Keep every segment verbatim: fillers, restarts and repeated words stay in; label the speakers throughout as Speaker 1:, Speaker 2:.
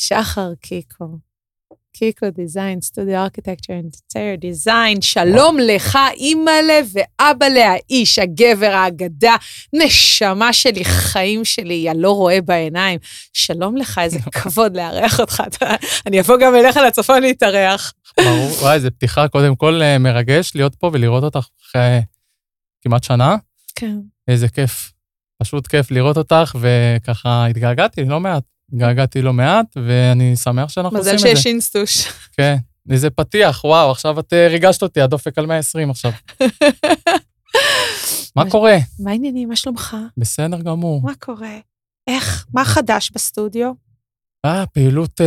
Speaker 1: שחר קיקו. קיקו דיזיין, סטודיו ארכיטקצ'ר, אינטרייר דיזיין, שלום לך, אימא'לה ואבא'לה, האיש, הגבר, האגדה, נשמה שלי, חיים שלי, יא לא רואה בעיניים. שלום לך, איזה כבוד לארח אותך. אני אבוא גם אליך לצפון להתארח.
Speaker 2: ברור, וואי, זה פתיחה קודם כל מרגש להיות פה ולראות אותך אחרי כמעט שנה.
Speaker 1: כן.
Speaker 2: איזה כיף. פשוט כיף לראות אותך, וככה התגעגעתי לא מעט. התגעגעתי לא מעט, ואני שמח שאנחנו עושים את זה.
Speaker 1: מזל שיש אינסטוש.
Speaker 2: כן, איזה פתיח, וואו, עכשיו את ריגשת אותי, הדופק על מאה ועשרים עכשיו. מה קורה?
Speaker 1: מה העניינים, מה שלומך?
Speaker 2: בסדר גמור.
Speaker 1: מה קורה? איך? מה חדש בסטודיו?
Speaker 2: אה, פעילות,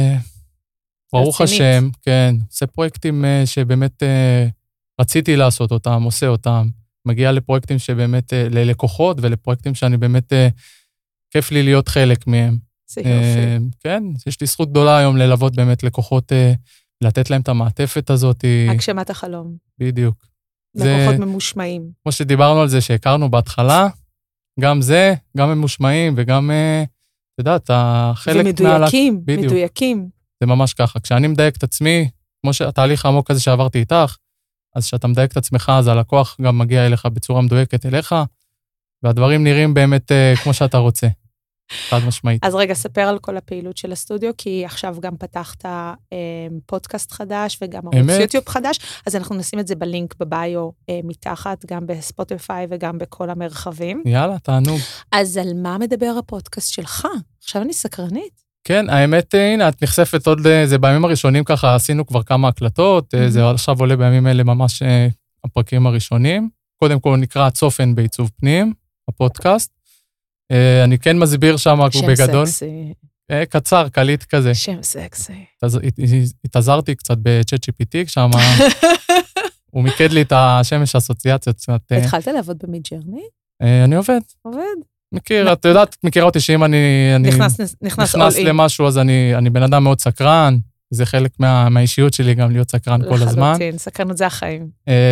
Speaker 2: ברוך השם, כן, עושה פרויקטים שבאמת רציתי לעשות אותם, עושה אותם, מגיע לפרויקטים שבאמת, ללקוחות ולפרויקטים שאני באמת, כיף לי להיות חלק מהם.
Speaker 1: זה יופי.
Speaker 2: כן, יש לי זכות גדולה היום ללוות באמת לקוחות, לתת להם את המעטפת הזאת.
Speaker 1: הגשמת החלום.
Speaker 2: בדיוק.
Speaker 1: לקוחות ממושמעים.
Speaker 2: כמו שדיברנו על זה שהכרנו בהתחלה, גם זה, גם ממושמעים וגם, אתה יודעת, החלק...
Speaker 1: ומדויקים, מדויקים.
Speaker 2: זה ממש ככה. כשאני מדייק את עצמי, כמו שהתהליך העמוק הזה שעברתי איתך, אז כשאתה מדייק את עצמך, אז הלקוח גם מגיע אליך בצורה מדויקת אליך, והדברים נראים באמת כמו שאתה רוצה. חד משמעית.
Speaker 1: אז רגע, ספר על כל הפעילות של הסטודיו, כי עכשיו גם פתחת אה, פודקאסט חדש, וגם ערוץ יוטיוב חדש, אז אנחנו נשים את זה בלינק בביו אה, מתחת, גם בספוטיפיי וגם בכל המרחבים.
Speaker 2: יאללה, תענוג.
Speaker 1: אז על מה מדבר הפודקאסט שלך? עכשיו אני סקרנית.
Speaker 2: כן, האמת, הנה, את נחשפת עוד, זה בימים הראשונים ככה, עשינו כבר כמה הקלטות, mm-hmm. זה עכשיו עולה בימים אלה ממש אה, הפרקים הראשונים. קודם כל נקרא צופן בעיצוב פנים, הפודקאסט. אני כן מסביר שם בגדול.
Speaker 1: שם סקסי.
Speaker 2: קצר, קליט כזה.
Speaker 1: שם סקסי.
Speaker 2: התעזרתי קצת ב-צ'אט ג'י פי טי, שם הוא מיקד לי את השמש אסוציאציות.
Speaker 1: התחלת לעבוד במידג'רני?
Speaker 2: אני עובד.
Speaker 1: עובד?
Speaker 2: מכיר, את יודעת, מכירה אותי שאם אני נכנס למשהו, אז אני בן אדם מאוד סקרן, זה חלק מהאישיות שלי גם להיות סקרן כל הזמן.
Speaker 1: לחלוטין, סקרנות זה החיים.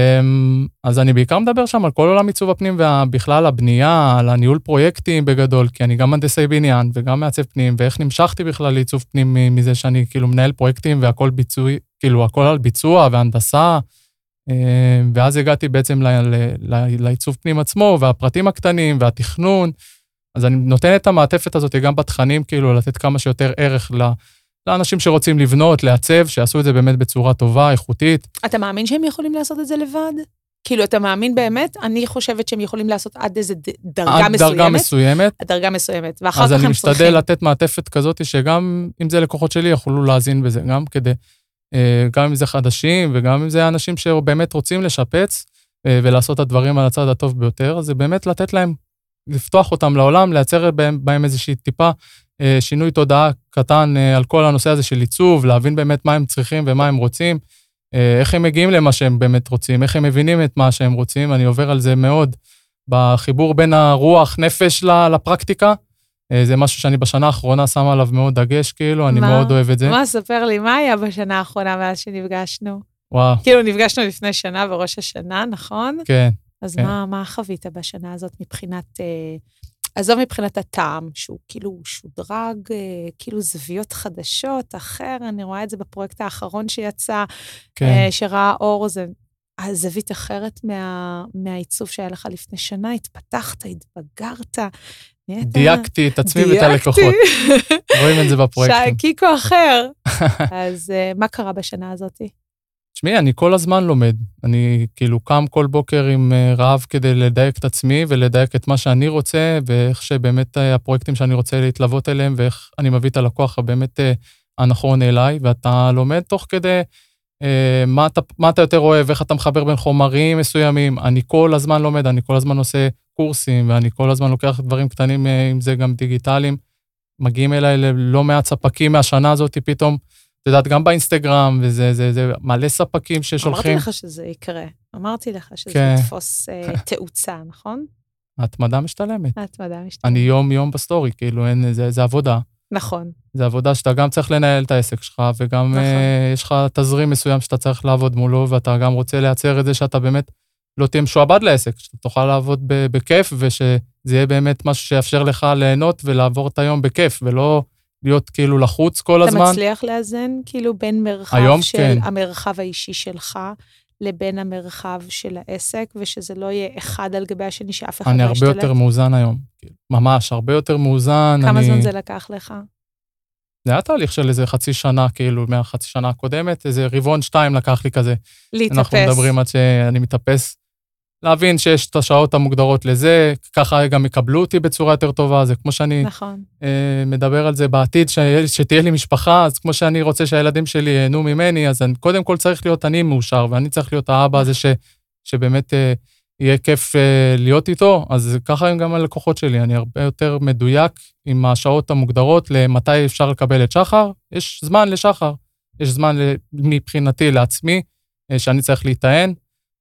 Speaker 2: אז אני בעיקר מדבר שם על כל עולם עיצוב הפנים, ובכלל הבנייה, על הניהול פרויקטים בגדול, כי אני גם מהנדסי בניין וגם מעצב פנים, ואיך נמשכתי בכלל לעיצוב פנים מזה שאני כאילו מנהל פרויקטים והכל ביצועי, כאילו הכל על ביצוע והנדסה, ואז הגעתי בעצם לעיצוב פנים עצמו, והפרטים הקטנים והתכנון, אז אני נותן את המעטפת הזאת גם בתכנים, כאילו לתת כמה שיותר ערך ל... לאנשים שרוצים לבנות, לעצב, שיעשו את זה באמת בצורה טובה, איכותית.
Speaker 1: אתה מאמין שהם יכולים לעשות את זה לבד? כאילו, אתה מאמין באמת? אני חושבת שהם יכולים לעשות עד איזה דרגה
Speaker 2: עד
Speaker 1: מסוימת.
Speaker 2: דרגה מסוימת.
Speaker 1: עד דרגה מסוימת, ואחר כך הם צריכים.
Speaker 2: אז אני משתדל לתת מעטפת כזאת, שגם אם זה לקוחות שלי, יכולו להזין בזה, גם כדי, גם אם זה חדשים, וגם אם זה אנשים שבאמת רוצים לשפץ, ולעשות את הדברים על הצד הטוב ביותר, אז זה באמת לתת להם, לפתוח אותם לעולם, לייצר בהם איזושהי טיפה, שינוי תודעה קטן על כל הנושא הזה של עיצוב, להבין באמת מה הם צריכים ומה הם רוצים, איך הם מגיעים למה שהם באמת רוצים, איך הם מבינים את מה שהם רוצים, אני עובר על זה מאוד בחיבור בין הרוח, נפש לפרקטיקה, זה משהו שאני בשנה האחרונה שמה עליו מאוד דגש, כאילו, אני מאוד אוהב את זה.
Speaker 1: מה, ספר לי, מה היה בשנה האחרונה מאז שנפגשנו?
Speaker 2: וואו.
Speaker 1: כאילו, נפגשנו לפני שנה בראש השנה, נכון?
Speaker 2: כן.
Speaker 1: אז מה, מה חווית בשנה הזאת מבחינת... עזוב מבחינת הטעם, שהוא כאילו שודרג, כאילו זוויות חדשות, אחר, אני רואה את זה בפרויקט האחרון שיצא, כן. שראה אור, זה הזווית אחרת מה, מהעיצוב שהיה לך לפני שנה, התפתחת, התבגרת.
Speaker 2: דייקתי את עצמי ואת הלקוחות. רואים את זה בפרויקטים.
Speaker 1: קיקו אחר. אז מה קרה בשנה הזאת?
Speaker 2: תשמעי, אני כל הזמן לומד. אני כאילו קם כל בוקר עם רעב כדי לדייק את עצמי ולדייק את מה שאני רוצה, ואיך שבאמת הפרויקטים שאני רוצה להתלוות אליהם, ואיך אני מביא את הלקוח הבאמת הנכון אליי, ואתה לומד תוך כדי מה אתה, מה אתה יותר אוהב, איך אתה מחבר בין חומרים מסוימים. אני כל הזמן לומד, אני כל הזמן עושה קורסים, ואני כל הזמן לוקח דברים קטנים, אם זה גם דיגיטליים. מגיעים אליי לא מעט ספקים מהשנה הזאת, פתאום, אתה יודעת, גם באינסטגרם, וזה זה, זה מלא ספקים ששולחים.
Speaker 1: אמרתי לך שזה יקרה. אמרתי לך שזה כן. יתפוס uh, תאוצה, נכון?
Speaker 2: ההתמדה משתלמת.
Speaker 1: ההתמדה משתלמת.
Speaker 2: אני יום יום בסטורי, כאילו, אין, זה, זה עבודה.
Speaker 1: נכון.
Speaker 2: זה עבודה שאתה גם צריך לנהל את העסק שלך, וגם נכון. uh, יש לך תזרים מסוים שאתה צריך לעבוד מולו, ואתה גם רוצה לייצר את זה שאתה באמת לא תהיה משועבד לעסק, שאתה תוכל לעבוד בכיף, ושזה יהיה באמת משהו שיאפשר לך ליהנות ולעבור את היום בכיף, ולא להיות כאילו לחוץ כל הזמן.
Speaker 1: אתה מצליח לאזן כאילו בין מרחב
Speaker 2: היום,
Speaker 1: של
Speaker 2: כן.
Speaker 1: המרחב האישי שלך, לבין המרחב של העסק, ושזה לא יהיה אחד על גבי השני, שאף אחד
Speaker 2: אני
Speaker 1: לא
Speaker 2: הרבה
Speaker 1: ישתלט?
Speaker 2: יותר מאוזן היום. ממש, הרבה יותר מאוזן.
Speaker 1: כמה
Speaker 2: אני...
Speaker 1: זמן זה לקח לך?
Speaker 2: זה היה תהליך של איזה חצי שנה, כאילו, מהחצי שנה הקודמת, איזה רבעון שתיים לקח לי כזה.
Speaker 1: להתאפס.
Speaker 2: אנחנו מדברים עד שאני מתאפס. להבין שיש את השעות המוגדרות לזה, ככה גם יקבלו אותי בצורה יותר טובה, זה כמו שאני
Speaker 1: נכון.
Speaker 2: אה, מדבר על זה בעתיד, ש... שתהיה לי משפחה, אז כמו שאני רוצה שהילדים שלי ייהנו ממני, אז אני, קודם כל צריך להיות אני מאושר, ואני צריך להיות האבא הזה ש... שבאמת אה, יהיה כיף אה, להיות איתו, אז ככה הם גם הלקוחות שלי, אני הרבה יותר מדויק עם השעות המוגדרות, למתי אפשר לקבל את שחר, יש זמן לשחר, יש זמן מבחינתי לעצמי, אה, שאני צריך להיטען,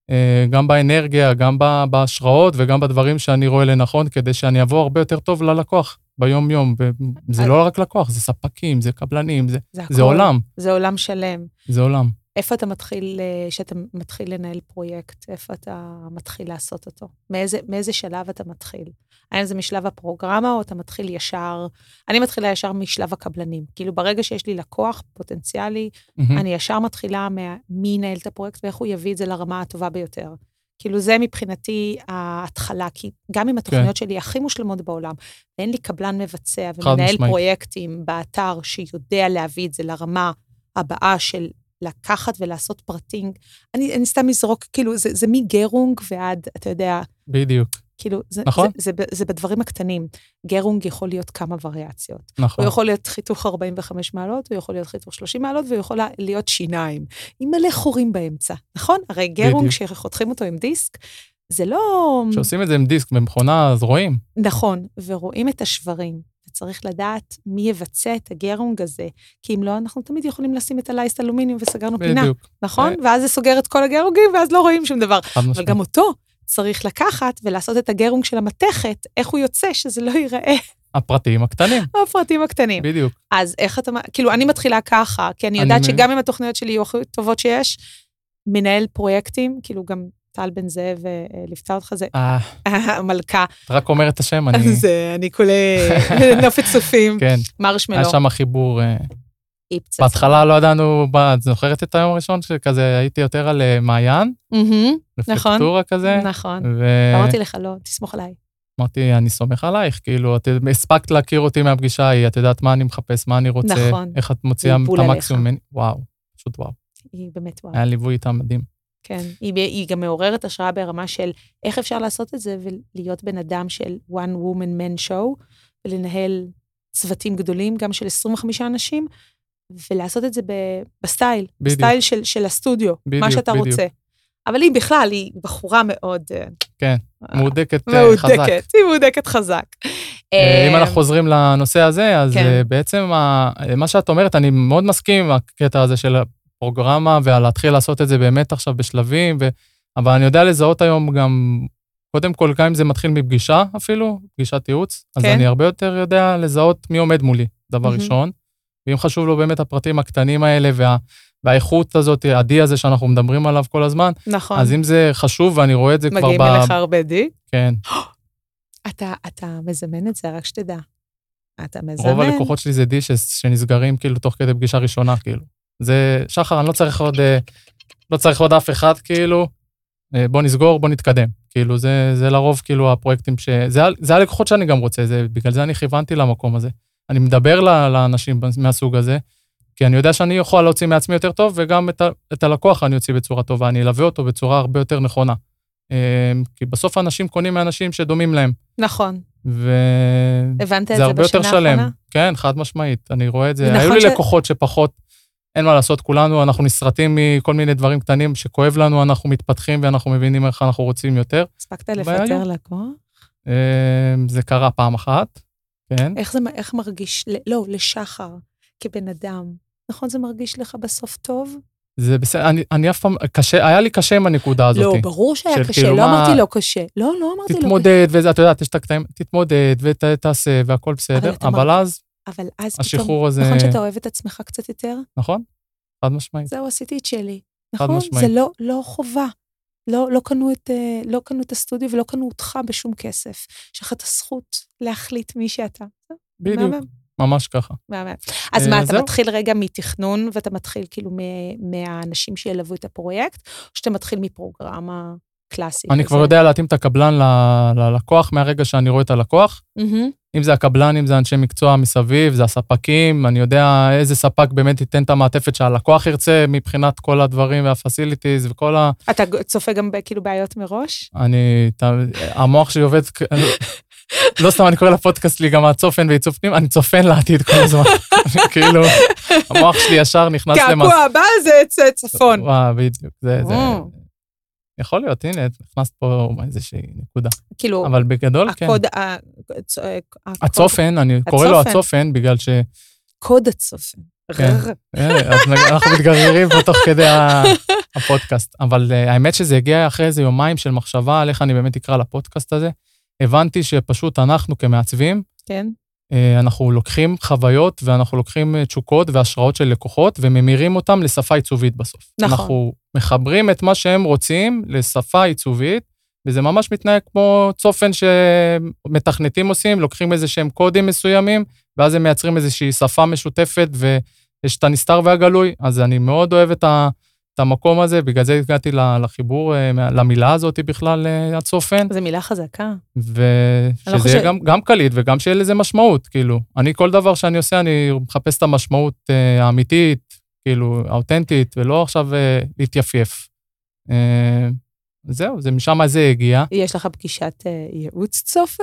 Speaker 2: גם באנרגיה, גם בהשראות וגם בדברים שאני רואה לנכון, כדי שאני אבוא הרבה יותר טוב ללקוח ביום-יום. זה לא רק לקוח, זה ספקים, זה קבלנים, זה, זה, זה עולם.
Speaker 1: זה עולם שלם.
Speaker 2: זה עולם.
Speaker 1: איפה אתה מתחיל, שאתה מתחיל לנהל פרויקט? איפה אתה מתחיל לעשות אותו? מאיזה, מאיזה שלב אתה מתחיל? האם זה משלב הפרוגרמה, או אתה מתחיל ישר? אני מתחילה ישר משלב הקבלנים. כאילו, ברגע שיש לי לקוח פוטנציאלי, mm-hmm. אני ישר מתחילה מי ינהל את הפרויקט, ואיך הוא יביא את זה לרמה הטובה ביותר. כאילו, זה מבחינתי ההתחלה, כי גם אם התוכניות שלי הכי מושלמות בעולם, ואין לי קבלן מבצע, ומנהל פרויקטים באתר שיודע להביא את זה לרמה הבאה של לקחת ולעשות פרטינג, אני, אני סתם מזרוק, כאילו, זה, זה מגרונג ועד, אתה יודע...
Speaker 2: בדיוק.
Speaker 1: כאילו, זה,
Speaker 2: נכון?
Speaker 1: זה, זה, זה בדברים הקטנים. גרונג יכול להיות כמה וריאציות.
Speaker 2: נכון.
Speaker 1: הוא יכול להיות חיתוך ארבעים וחמש מעלות, הוא יכול להיות חיתוך שלושים מעלות, והוא יכול להיות שיניים. עם מלא חורים באמצע, נכון? הרי גרונג שחותכים אותו עם דיסק, זה לא...
Speaker 2: שעושים את זה עם דיסק במכונה, אז רואים.
Speaker 1: נכון, ורואים את השברים. צריך לדעת מי יבצע את הגרונג הזה, כי אם לא, אנחנו תמיד יכולים לשים את הלייסט אלומיניום וסגרנו פינה, נכון? ואז זה סוגר את כל הגרונגים, ואז לא רואים שום דבר. אבל גם אותו צריך לקחת ולעשות את הגרונג של המתכת, איך הוא יוצא, שזה לא ייראה.
Speaker 2: הפרטים הקטנים.
Speaker 1: הפרטים הקטנים.
Speaker 2: בדיוק.
Speaker 1: אז איך אתה, כאילו, אני מתחילה ככה, כי אני יודעת שגם אם התוכניות שלי יהיו הכי טובות שיש, מנהל פרויקטים, כאילו גם טל בן זאב לפתע אותך, זה המלכה.
Speaker 2: אתה רק אומר את השם, אני...
Speaker 1: זה, אני כולי נופת צופים.
Speaker 2: כן.
Speaker 1: מרשמלו.
Speaker 2: היה שם החיבור... בהתחלה לא ידענו, את זוכרת את היום הראשון, שכזה הייתי יותר על מעיין? רפלקטורה כזה.
Speaker 1: נכון. אמרתי לך, לא, תסמוך עליי.
Speaker 2: אמרתי, אני סומך עלייך, כאילו, את הספקת להכיר אותי מהפגישה ההיא, את יודעת מה אני מחפש, מה אני רוצה, איך את מוציאה את המקסימום. וואו, פשוט וואו.
Speaker 1: היא באמת וואו.
Speaker 2: היה ליווי איתה מדהים.
Speaker 1: כן, היא, היא גם מעוררת השראה ברמה של איך אפשר לעשות את זה ולהיות בן אדם של one woman man show, ולנהל צוותים גדולים, גם של עשרים וחמישה אנשים, ולעשות את זה ב- בסטייל, בדיוק. בסטייל של, של הסטודיו, בדיוק, מה שאתה בדיוק. רוצה. אבל היא בכלל, היא בחורה מאוד...
Speaker 2: כן, מהודקת
Speaker 1: מהודקת,
Speaker 2: חזק.
Speaker 1: היא מהודקת חזק.
Speaker 2: אם אנחנו חוזרים לנושא הזה, אז כן. בעצם מה שאת אומרת, אני מאוד מסכים עם הקטע הזה של פרוגרמה, ולהתחיל לעשות את זה באמת עכשיו בשלבים, ו... אבל אני יודע לזהות היום גם, קודם כל, גם אם זה מתחיל מפגישה אפילו, פגישת ייעוץ, אז כן. אני הרבה יותר יודע לזהות מי עומד מולי, דבר mm-hmm. ראשון, ואם חשוב לו באמת הפרטים הקטנים האלה, וה... והאיכות הזאת, הדי הזה שאנחנו מדברים עליו כל הזמן,
Speaker 1: נכון.
Speaker 2: אז אם זה חשוב, ואני רואה את זה כבר ב...
Speaker 1: מגיעים אליך הרבה די?
Speaker 2: כן.
Speaker 1: אתה, אתה מזמן את זה, רק שתדע. אתה מזמן.
Speaker 2: רוב הלקוחות שלי זה די ש... שנסגרים כאילו תוך כדי פגישה ראשונה, כאילו. זה, שחר, אני לא צריך עוד, לא צריך עוד אף אחד, כאילו, בוא נסגור, בוא נתקדם. כאילו, זה, זה לרוב, כאילו, הפרויקטים ש... זה, זה הלקוחות שאני גם רוצה, זה, בגלל זה אני כיוונתי למקום הזה. אני מדבר לאנשים מהסוג הזה, כי אני יודע שאני יכול להוציא מעצמי יותר טוב, וגם את, ה, את הלקוח אני אוציא בצורה טובה, אני אלווה אותו בצורה הרבה יותר נכונה. כי בסוף אנשים קונים מאנשים שדומים להם.
Speaker 1: נכון.
Speaker 2: ו...
Speaker 1: הבנת את זה בשנה האחרונה?
Speaker 2: כן, חד משמעית, אני רואה את זה. היו לי ש... לקוחות שפחות, אין מה לעשות, כולנו, אנחנו נסרטים מכל מיני דברים קטנים, שכואב לנו, אנחנו מתפתחים, ואנחנו מבינים איך אנחנו רוצים יותר.
Speaker 1: הספקת לפטר לקוח?
Speaker 2: זה קרה פעם אחת, כן.
Speaker 1: איך זה, איך מרגיש, לא, לשחר, כבן אדם, נכון זה מרגיש לך בסוף טוב?
Speaker 2: זה בסדר, אני, אני אף פעם, קשה, היה לי קשה עם הנקודה הזאת.
Speaker 1: לא, ברור שהיה קשה, כאילו לא מה, אמרתי לא קשה. לא, לא אמרתי לא קשה.
Speaker 2: תתמודד, וזה, אתה יודעת, יש את הקטעים, תתמודד, ותעשה, והכל בסדר, אבל, אבל אז,
Speaker 1: אבל אז
Speaker 2: השחרור
Speaker 1: פתאום,
Speaker 2: הזה...
Speaker 1: נכון שאתה אוהב את עצמך קצת יותר?
Speaker 2: נכון, חד משמעית.
Speaker 1: זהו, עשיתי את שלי. נכון? זה לא, לא חובה. לא, לא קנו את, לא קנו את הסטודיו, ולא קנו אותך בשום כסף. יש לך את הזכות להחליט מי שאתה.
Speaker 2: בדיוק. ממש ככה.
Speaker 1: אז מה, אתה מתחיל רגע מתכנון, ואתה מתחיל כאילו מהאנשים שילוו את הפרויקט, או שאתה מתחיל מפרוגרמה קלאסית?
Speaker 2: אני כבר יודע להתאים את הקבלן ללקוח, מהרגע שאני רואה את הלקוח. אם זה הקבלן, אם זה אנשי מקצוע מסביב, זה הספקים, אני יודע איזה ספק באמת ייתן את המעטפת שהלקוח ירצה, מבחינת כל הדברים והפסיליטיז וכל ה...
Speaker 1: אתה צופה גם כאילו בעיות מראש?
Speaker 2: אני, המוח שלי עובד, לא סתם אני קורא לפודקאסט לי גם הצופן ועיצוב פנים, אני צופן לעתיד כל הזמן. כאילו, המוח שלי ישר נכנס למס...
Speaker 1: קעקוע הבא זה צפון.
Speaker 2: וואו, בדיוק, זה... יכול להיות, הנה, נכנסת פה איזושהי נקודה.
Speaker 1: כאילו,
Speaker 2: אבל בגדול, כן.
Speaker 1: הקוד,
Speaker 2: הצופן, אני קורא לו הצופן, בגלל ש...
Speaker 1: קוד הצופן.
Speaker 2: אנחנו מתגררים פה תוך כדי הפודקאסט. אבל האמת שזה הגיע אחרי איזה יומיים של מחשבה על איך אני באמת אקרא לפודקאסט הזה. הבנתי שפשוט אנחנו כמעצבים,
Speaker 1: כן.
Speaker 2: אנחנו לוקחים חוויות, ואנחנו לוקחים תשוקות והשראות של לקוחות, וממירים אותם לשפה עיצובית בסוף.
Speaker 1: נכון.
Speaker 2: אנחנו מחברים את מה שהם רוצים לשפה עיצובית, וזה ממש מתנהג כמו צופן שמתכנתים עושים, לוקחים איזה שהם קודים מסוימים, ואז הם מייצרים איזושהי שפה משותפת, ויש את הנסתר והגלוי. אז אני מאוד אוהב את ה... את המקום הזה, בגלל זה הגעתי לחיבור, למילה הזאת בכלל, הצופן.
Speaker 1: זו מילה חזקה.
Speaker 2: ושזה יהיה גם, גם קליט, וגם שיהיה לזה משמעות, כאילו. אני, כל דבר שאני עושה, אני מחפש את המשמעות האמיתית, כאילו, האותנטית, ולא עכשיו להתייפייף. זהו, זה משם זה הגיע.
Speaker 1: יש לך פגישת ייעוץ צופן?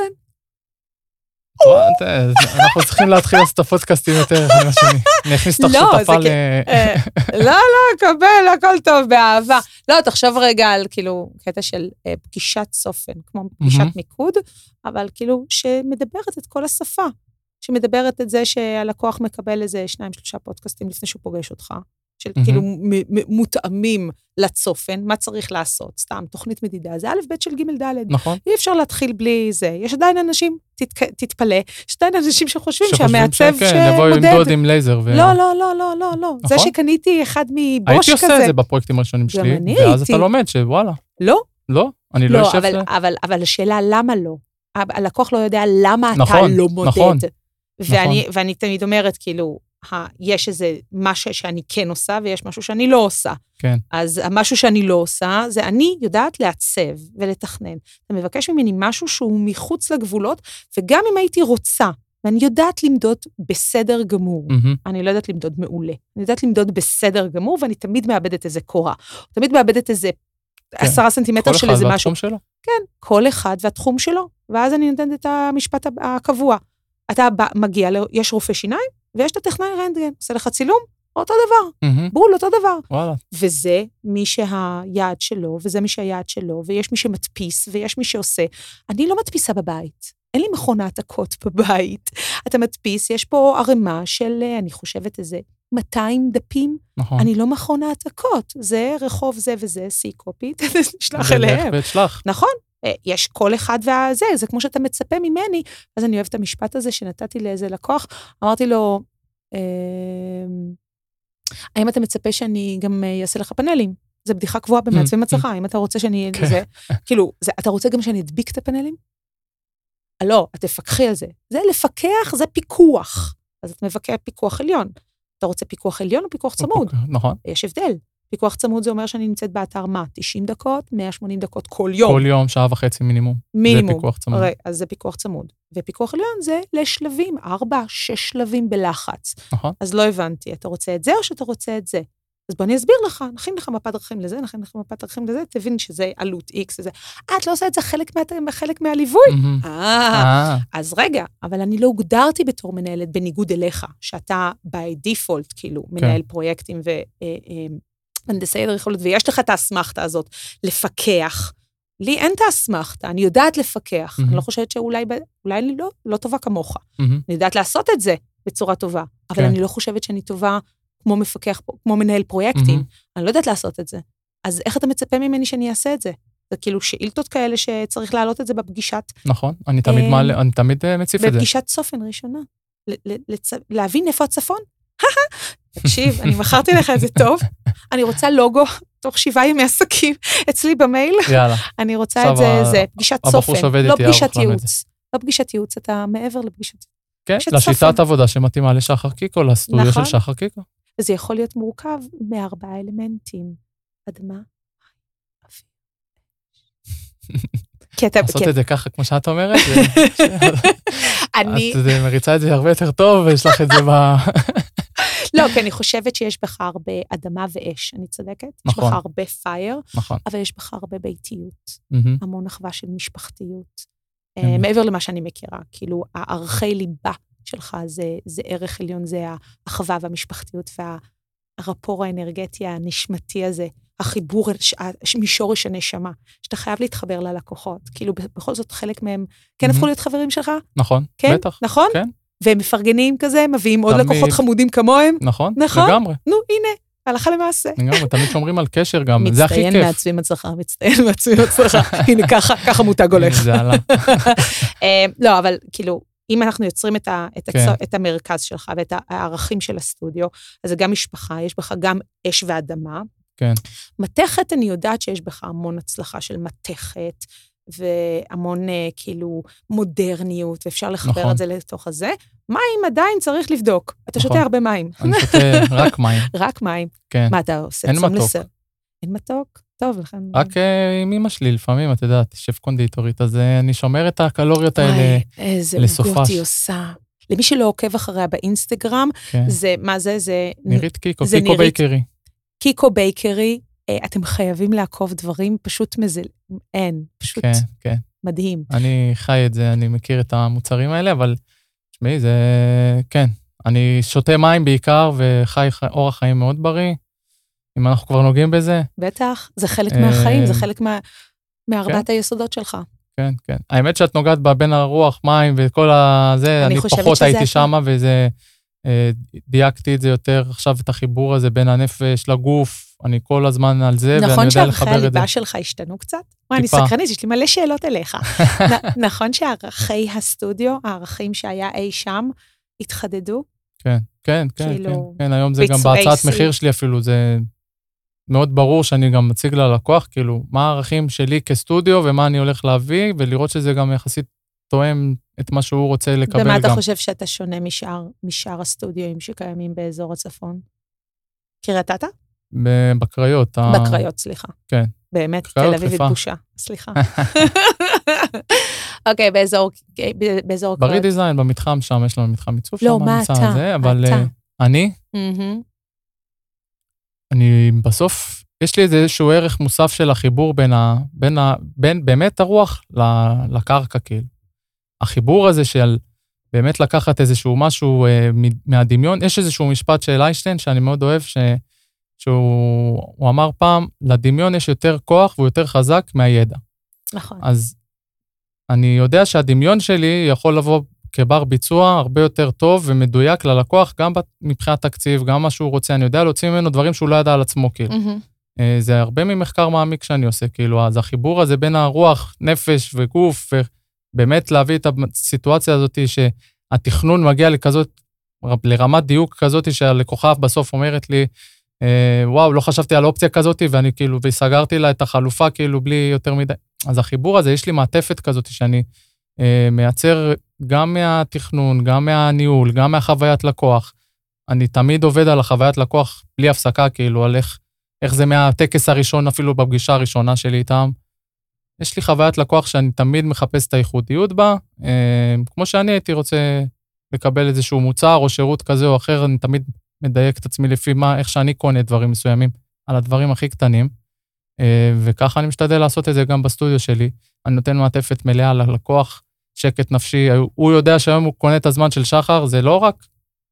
Speaker 2: אנחנו צריכים להתחיל לעשות את הפודקאסטים יותר, אני אכניס אותך שותפה ל...
Speaker 1: לא, לא, קבל, הכל טוב, באהבה. לא, תחשוב רגע על כאילו קטע של פגישת צופן, כמו פגישת מיקוד, אבל כאילו שמדברת את כל השפה, שמדברת את זה שהלקוח מקבל איזה שניים, שלושה פודקאסטים לפני שהוא פוגש אותך, של כאילו מותאמים לצופן, מה צריך לעשות, סתם, תוכנית מדידה, זה א' ב' של ג' ד'.
Speaker 2: נכון.
Speaker 1: אי אפשר להתחיל בלי זה. יש עדיין אנשים, תתפלא, יש עדיין אנשים שחושבים שהמעצב שמודד.
Speaker 2: כן, נבוא עם דוד עם לייזר.
Speaker 1: לא, לא, לא, לא, לא, לא. זה שקניתי אחד מבוש כזה.
Speaker 2: הייתי עושה את זה בפרויקטים הראשונים שלי, ואז אתה לומד שוואלה.
Speaker 1: לא.
Speaker 2: לא, אני לא יושב
Speaker 1: זה. אבל השאלה, למה לא? הלקוח לא יודע למה אתה לא מודד. ואני תמיד אומרת, כאילו, יש איזה משהו שאני כן עושה, ויש משהו שאני לא עושה.
Speaker 2: כן.
Speaker 1: אז המשהו שאני לא עושה, זה אני יודעת לעצב ולתכנן. אתה מבקש ממני משהו שהוא מחוץ לגבולות, וגם אם הייתי רוצה, ואני יודעת למדוד בסדר גמור, mm-hmm. אני לא יודעת למדוד מעולה, אני יודעת למדוד בסדר גמור, ואני תמיד מאבדת איזה קורה, תמיד מאבדת איזה כן. עשרה סנטימטר של איזה משהו.
Speaker 2: כל אחד והתחום שלו?
Speaker 1: כן, כל אחד והתחום שלו, ואז אני נותנת את המשפט הקבוע. אתה מגיע, יש רופא שיניים, ויש את הטכנאי רנטגן, עושה לך צילום, אותו דבר, mm-hmm. בול, אותו דבר.
Speaker 2: וואלה.
Speaker 1: וזה מי שהיעד שלו, וזה מי שהיעד שלו, ויש מי שמדפיס, ויש מי שעושה. אני לא מדפיסה בבית, אין לי מכונה העתקות בבית. אתה מדפיס, יש פה ערימה של, אני חושבת איזה, מאתיים דפים.
Speaker 2: נכון.
Speaker 1: אני לא מכונה העתקות, זה רחוב זה וזה, סי קופית, שלח אליהם.
Speaker 2: ושלח.
Speaker 1: נכון. יש כל אחד והזה, זה כמו שאתה מצפה ממני, אז אני אוהב את המשפט הזה שנתתי לאיזה לקוח, אמרתי לו, האם אתה מצפה שאני גם אעשה לך פאנלים? זה בדיחה קבועה במעצבים הצלחה, האם אתה רוצה שאני... כאילו, אתה רוצה גם שאני אדביק את הפאנלים? לא, את תפקחי על זה. זה לפקח, זה פיקוח. אז את מבקר פיקוח עליון. אתה רוצה פיקוח עליון או פיקוח צמוד?
Speaker 2: נכון.
Speaker 1: יש הבדל. פיקוח צמוד זה אומר שאני נמצאת באתר מה? תשעים דקות, מאה ושמונים דקות כל יום.
Speaker 2: כל יום, שעה וחצי מינימום.
Speaker 1: מינימום.
Speaker 2: זה פיקוח צמוד.
Speaker 1: אז זה פיקוח צמוד. ופיקוח עליון זה לשלבים, ארבע, שש שלבים בלחץ.
Speaker 2: נכון.
Speaker 1: אז לא הבנתי, אתה רוצה את זה או שאתה רוצה את זה? אז בוא אני אסביר לך, נכין לך מפת דרכים לזה, נכין לך מפת דרכים לזה, תבין שזה עלות X וזה. אה, את לא עושה את זה חלק מהליווי? אה, אז רגע, אבל אני לא הוגדרתי בתור מנהלת בניגוד אליך, שאתה by default, כאילו, מנהל פרויקטים ו... הנדסאי יכולת, ויש לך את האסמכתה הזאת, לפקח. לי אין את האסמכתה, אני יודעת לפקח. אני לא חושבת שאולי, אולי אני לא, לא טובה כמוך. אני יודעת לעשות את זה בצורה טובה, אבל אני לא חושבת שאני טובה כמו מפקח, כמו מנהל פרויקטים. אני לא יודעת לעשות את זה. אז איך אתה מצפה ממני שאני אעשה את זה? זה כאילו שאילתות כאלה שצריך להעלות את זה בפגישת.
Speaker 2: נכון, אני תמיד מעלה, אני תמיד מציף את זה.
Speaker 1: בפגישת צופן ראשונה. להבין איפה הצפון? תקשיב, אני מכרתי לך את זה טוב, אני רוצה לוגו תוך שבעה ימי עסקים אצלי במייל, אני רוצה את זה, זה פגישת צופן, לא פגישת ייעוץ, לא פגישת ייעוץ, אתה מעבר לפגישת,
Speaker 2: כן, לשיטת עבודה שמתאימה לשחר קיקו, לסטודיו של שחר קיקו.
Speaker 1: וזה יכול להיות מורכב מארבעה אלמנטים. אדמה,
Speaker 2: לעשות את זה ככה, כמו שאת אומרת, את מריצה את זה הרבה יותר טוב, ויש לך את זה ב...
Speaker 1: לא, כי אני חושבת שיש בך הרבה אדמה ואש, אני צודקת? יש בך הרבה פייר, אבל יש בך הרבה ביתיות, המון אחווה של משפחתיות, מעבר למה שאני מכירה, כאילו, הערכי ליבה שלך זה ערך עליון, זה האחווה והמשפחתיות, והרפור האנרגטי הנשמתי הזה, החיבור משורש הנשמה, שאתה חייב להתחבר ללקוחות, כאילו בכל זאת חלק מהם כן הפכו להיות חברים שלך?
Speaker 2: נכון, בטח.
Speaker 1: נכון? והם מפרגנים כזה, מביאים עוד לקוחות חמודים כמוהם?
Speaker 2: נכון, לגמרי.
Speaker 1: נו, הנה, הלכה למעשה.
Speaker 2: לגמרי, תמיד שומרים על קשר גם, זה הכי כיף.
Speaker 1: מצטיין מעצבים הצלחה, מצטיין מעצבים הצלחה, הנה ככה מותג הולך.
Speaker 2: זה עלה.
Speaker 1: לא, אבל כאילו, אם אנחנו יוצרים את המרכז שלך ואת הערכים של הסטודיו, אז זה גם משפחה, יש בך גם אש ואדמה,
Speaker 2: כן.
Speaker 1: מתכת, אני יודעת שיש בך המון הצלחה של מתכת, והמון כאילו מודרניות, ואפשר לחבר נכון. את זה לתוך הזה. מים עדיין צריך לבדוק. אתה נכון. שותה הרבה מים.
Speaker 2: אני שותה רק מים.
Speaker 1: רק מים.
Speaker 2: כן.
Speaker 1: מה אתה עושה?
Speaker 2: אין מתוק.
Speaker 1: לסר. אין מתוק? טוב, לכן...
Speaker 2: רק עם אמא שלי, לפעמים, את יודעת, שף קונדיטורית, אז אני שומר את הקלוריות האלה
Speaker 1: לסופש. איזה עוגות היא עושה. למי שלא עוקב אחריה באינסטגרם, כן. זה, מה זה? זה...
Speaker 2: נירית קיקו, קיקו נירית... בייקרי.
Speaker 1: קיקו בייקרי, אתם חייבים לעקוב דברים, פשוט מזל, אין, פשוט
Speaker 2: כן, כן.
Speaker 1: מדהים.
Speaker 2: אני חי את זה, אני מכיר את המוצרים האלה, אבל תשמעי, זה, כן, אני שותה מים בעיקר, וחי אורח חיים מאוד בריא, אם אנחנו כבר נוגעים בזה.
Speaker 1: בטח, זה חלק מהחיים, זה חלק מה, מארבעת היסודות שלך.
Speaker 2: כן, כן. האמת שאת נוגעת בין הרוח, מים וכל הזה, אני פחות הייתי שמה, וזה... דייקתי את זה יותר, עכשיו את החיבור הזה בין הנפש לגוף, אני כל הזמן על זה, ואני יודע לחבר את זה.
Speaker 1: נכון שערכי הליבה שלך השתנו קצת? וואי, אני סקרנית, יש לי מלא שאלות אליך. נכון שערכי הסטודיו, הערכים שהיה אי שם, התחדדו?
Speaker 2: כן, כן, כן, כן, היום זה גם בהצעת מחיר שלי אפילו, זה מאוד ברור שאני גם מציג ללקוח, כאילו, מה הערכים שלי כסטודיו, ומה אני הולך להביא, ולראות שזה גם יחסית תואם את מה שהוא רוצה לקבל גם.
Speaker 1: ומה אתה חושב שאתה שונה משאר, משאר הסטודיואים שקיימים באזור הצפון? קריית אתא?
Speaker 2: בקריות.
Speaker 1: בקריות, סליחה.
Speaker 2: כן.
Speaker 1: באמת, תל אביב בושה. סליחה. אוקיי, באזור, באזור
Speaker 2: קריות. ברידיזיין, במתחם שם, יש לנו מתחם עיצוב שם.
Speaker 1: לא, מה אתה?
Speaker 2: אבל אני, אני בסוף, יש לי איזשהו ערך מוסף של החיבור בין, בין, בין באמת הרוח לקרקע, כאילו. החיבור הזה של באמת לקחת איזשהו משהו אה, מהדמיון, יש איזשהו משפט של איינשטיין שאני מאוד אוהב, ש, שהוא אמר פעם, לדמיון יש יותר כוח והוא יותר חזק מהידע.
Speaker 1: נכון.
Speaker 2: אז אני יודע שהדמיון שלי יכול לבוא כבר ביצוע הרבה יותר טוב ומדויק ללקוח, גם מבחינת תקציב, גם מה שהוא רוצה, אני יודע להוציא ממנו דברים שהוא לא ידע על עצמו, כאילו. Mm-hmm. אה, זה הרבה ממחקר מעמיק שאני עושה, כאילו, אז החיבור הזה בין הרוח, נפש וגוף, ו... באמת להביא את הסיטואציה הזאת שהתכנון מגיע לכזאת, לרמת דיוק כזאת שהלקוחה בסוף אומרת לי, וואו, לא חשבתי על אופציה כזאת, ואני כאילו, וסגרתי לה את החלופה כאילו בלי יותר מדי. אז החיבור הזה, יש לי מעטפת כזאת שאני מייצר גם מהתכנון, גם מהניהול, גם מהחוויית לקוח. אני תמיד עובד על החוויית לקוח בלי הפסקה, כאילו, על איך, איך זה מהטקס הראשון, אפילו בפגישה הראשונה שלי איתם. יש לי חוויית לקוח שאני תמיד מחפש את הייחודיות בה, כמו שאני הייתי רוצה לקבל איזשהו מוצר או שירות כזה או אחר, אני תמיד מדייק את עצמי לפי מה, איך שאני קונה דברים מסוימים, על הדברים הכי קטנים, וככה אני משתדל לעשות את זה גם בסטודיו שלי. אני נותן מעטפת מלאה ללקוח, שקט נפשי, הוא יודע שהיום הוא קונה את הזמן של שחר, זה לא רק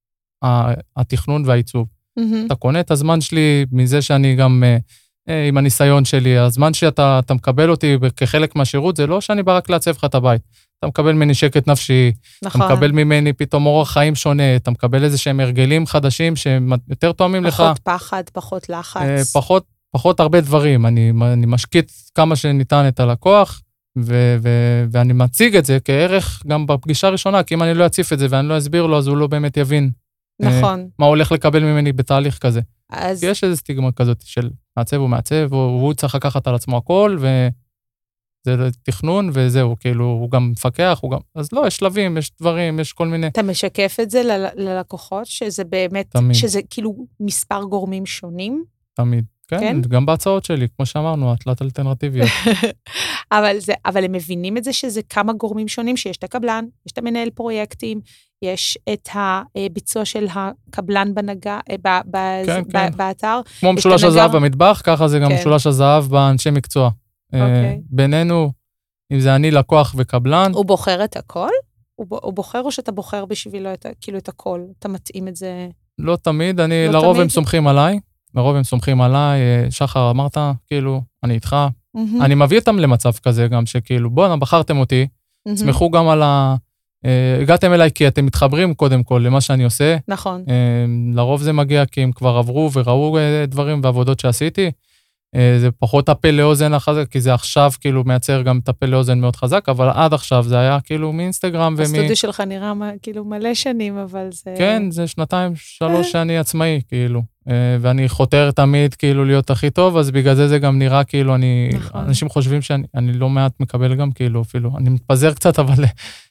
Speaker 2: התכנון והעיצוב. Mm-hmm. אתה קונה את הזמן שלי מזה שאני גם... עם הניסיון שלי, הזמן שאתה אתה מקבל אותי כחלק מהשירות, זה לא שאני בא רק לעצב לך את הבית. אתה מקבל ממני שקט נפשי, נכון. אתה מקבל ממני פתאום אורח חיים שונה, אתה מקבל איזה שהם הרגלים חדשים שהם יותר תואמים לך.
Speaker 1: פחות פחד, פחות לחץ.
Speaker 2: פחות, פחות הרבה דברים. אני, אני משקיט כמה שניתן את הלקוח, ו, ו, ואני מציג את זה כערך גם בפגישה הראשונה, כי אם אני לא אציף את זה ואני לא אסביר לו, אז הוא לא באמת יבין.
Speaker 1: נכון.
Speaker 2: מה הולך לקבל ממני בתהליך כזה.
Speaker 1: אז...
Speaker 2: יש איזו סטיגמה כזאת של מעצב ומעצב, והוא צריך לקחת על עצמו הכל, זה תכנון וזהו, כאילו, הוא גם מפקח, הוא גם... אז לא, יש שלבים, יש דברים, יש כל מיני...
Speaker 1: אתה משקף את זה ל- ללקוחות, שזה באמת,
Speaker 2: תמיד.
Speaker 1: שזה כאילו מספר גורמים שונים?
Speaker 2: תמיד, כן,
Speaker 1: כן?
Speaker 2: גם בהצעות שלי, כמו שאמרנו, התלת אלטרנטיביות.
Speaker 1: אבל זה, אבל הם מבינים את זה שזה כמה גורמים שונים, שיש את הקבלן, יש את המנהל פרויקטים, יש את הביצוע של הקבלן בנגע, ב, ב,
Speaker 2: כן,
Speaker 1: ב,
Speaker 2: כן.
Speaker 1: באתר.
Speaker 2: כמו משולש הזהב במטבח, ככה זה גם
Speaker 1: כן.
Speaker 2: משולש הזהב באנשי מקצוע.
Speaker 1: אוקיי.
Speaker 2: בינינו, אם זה אני לקוח וקבלן.
Speaker 1: הוא בוחר את הכל? הוא, הוא בוחר או שאתה בוחר בשבילו את, כאילו את הכל? אתה מתאים את זה?
Speaker 2: לא תמיד, אני,
Speaker 1: לא
Speaker 2: לרוב
Speaker 1: תמיד?
Speaker 2: הם סומכים עליי, לרוב הם סומכים עליי, שחר אמרת, כאילו, אני איתך.
Speaker 1: Mm-hmm.
Speaker 2: אני מביא אותם למצב כזה גם, שכאילו, בואו, בחרתם אותי,
Speaker 1: Mm-hmm.
Speaker 2: תסמכו גם על ה... הגעתם אליי כי אתם מתחברים קודם כל למה שאני עושה.
Speaker 1: נכון.
Speaker 2: לרוב זה מגיע כי הם כבר עברו וראו דברים ועבודות שעשיתי. זה פחות הפה לאוזן החזק, כי זה עכשיו כאילו מייצר גם את הפה לאוזן מאוד חזק, אבל עד עכשיו זה היה כאילו מאינסטגרם ומי...
Speaker 1: הסטודיו שלך נראה כאילו מלא שנים, אבל זה...
Speaker 2: כן, זה שנתיים, שלוש שאני עצמאי, כאילו. ואני חותר תמיד כאילו להיות הכי טוב, אז בגלל זה זה גם נראה כאילו אני...
Speaker 1: נכון.
Speaker 2: אנשים חושבים שאני לא מעט מקבל גם כאילו, אפילו. אני מתפזר קצת, אבל...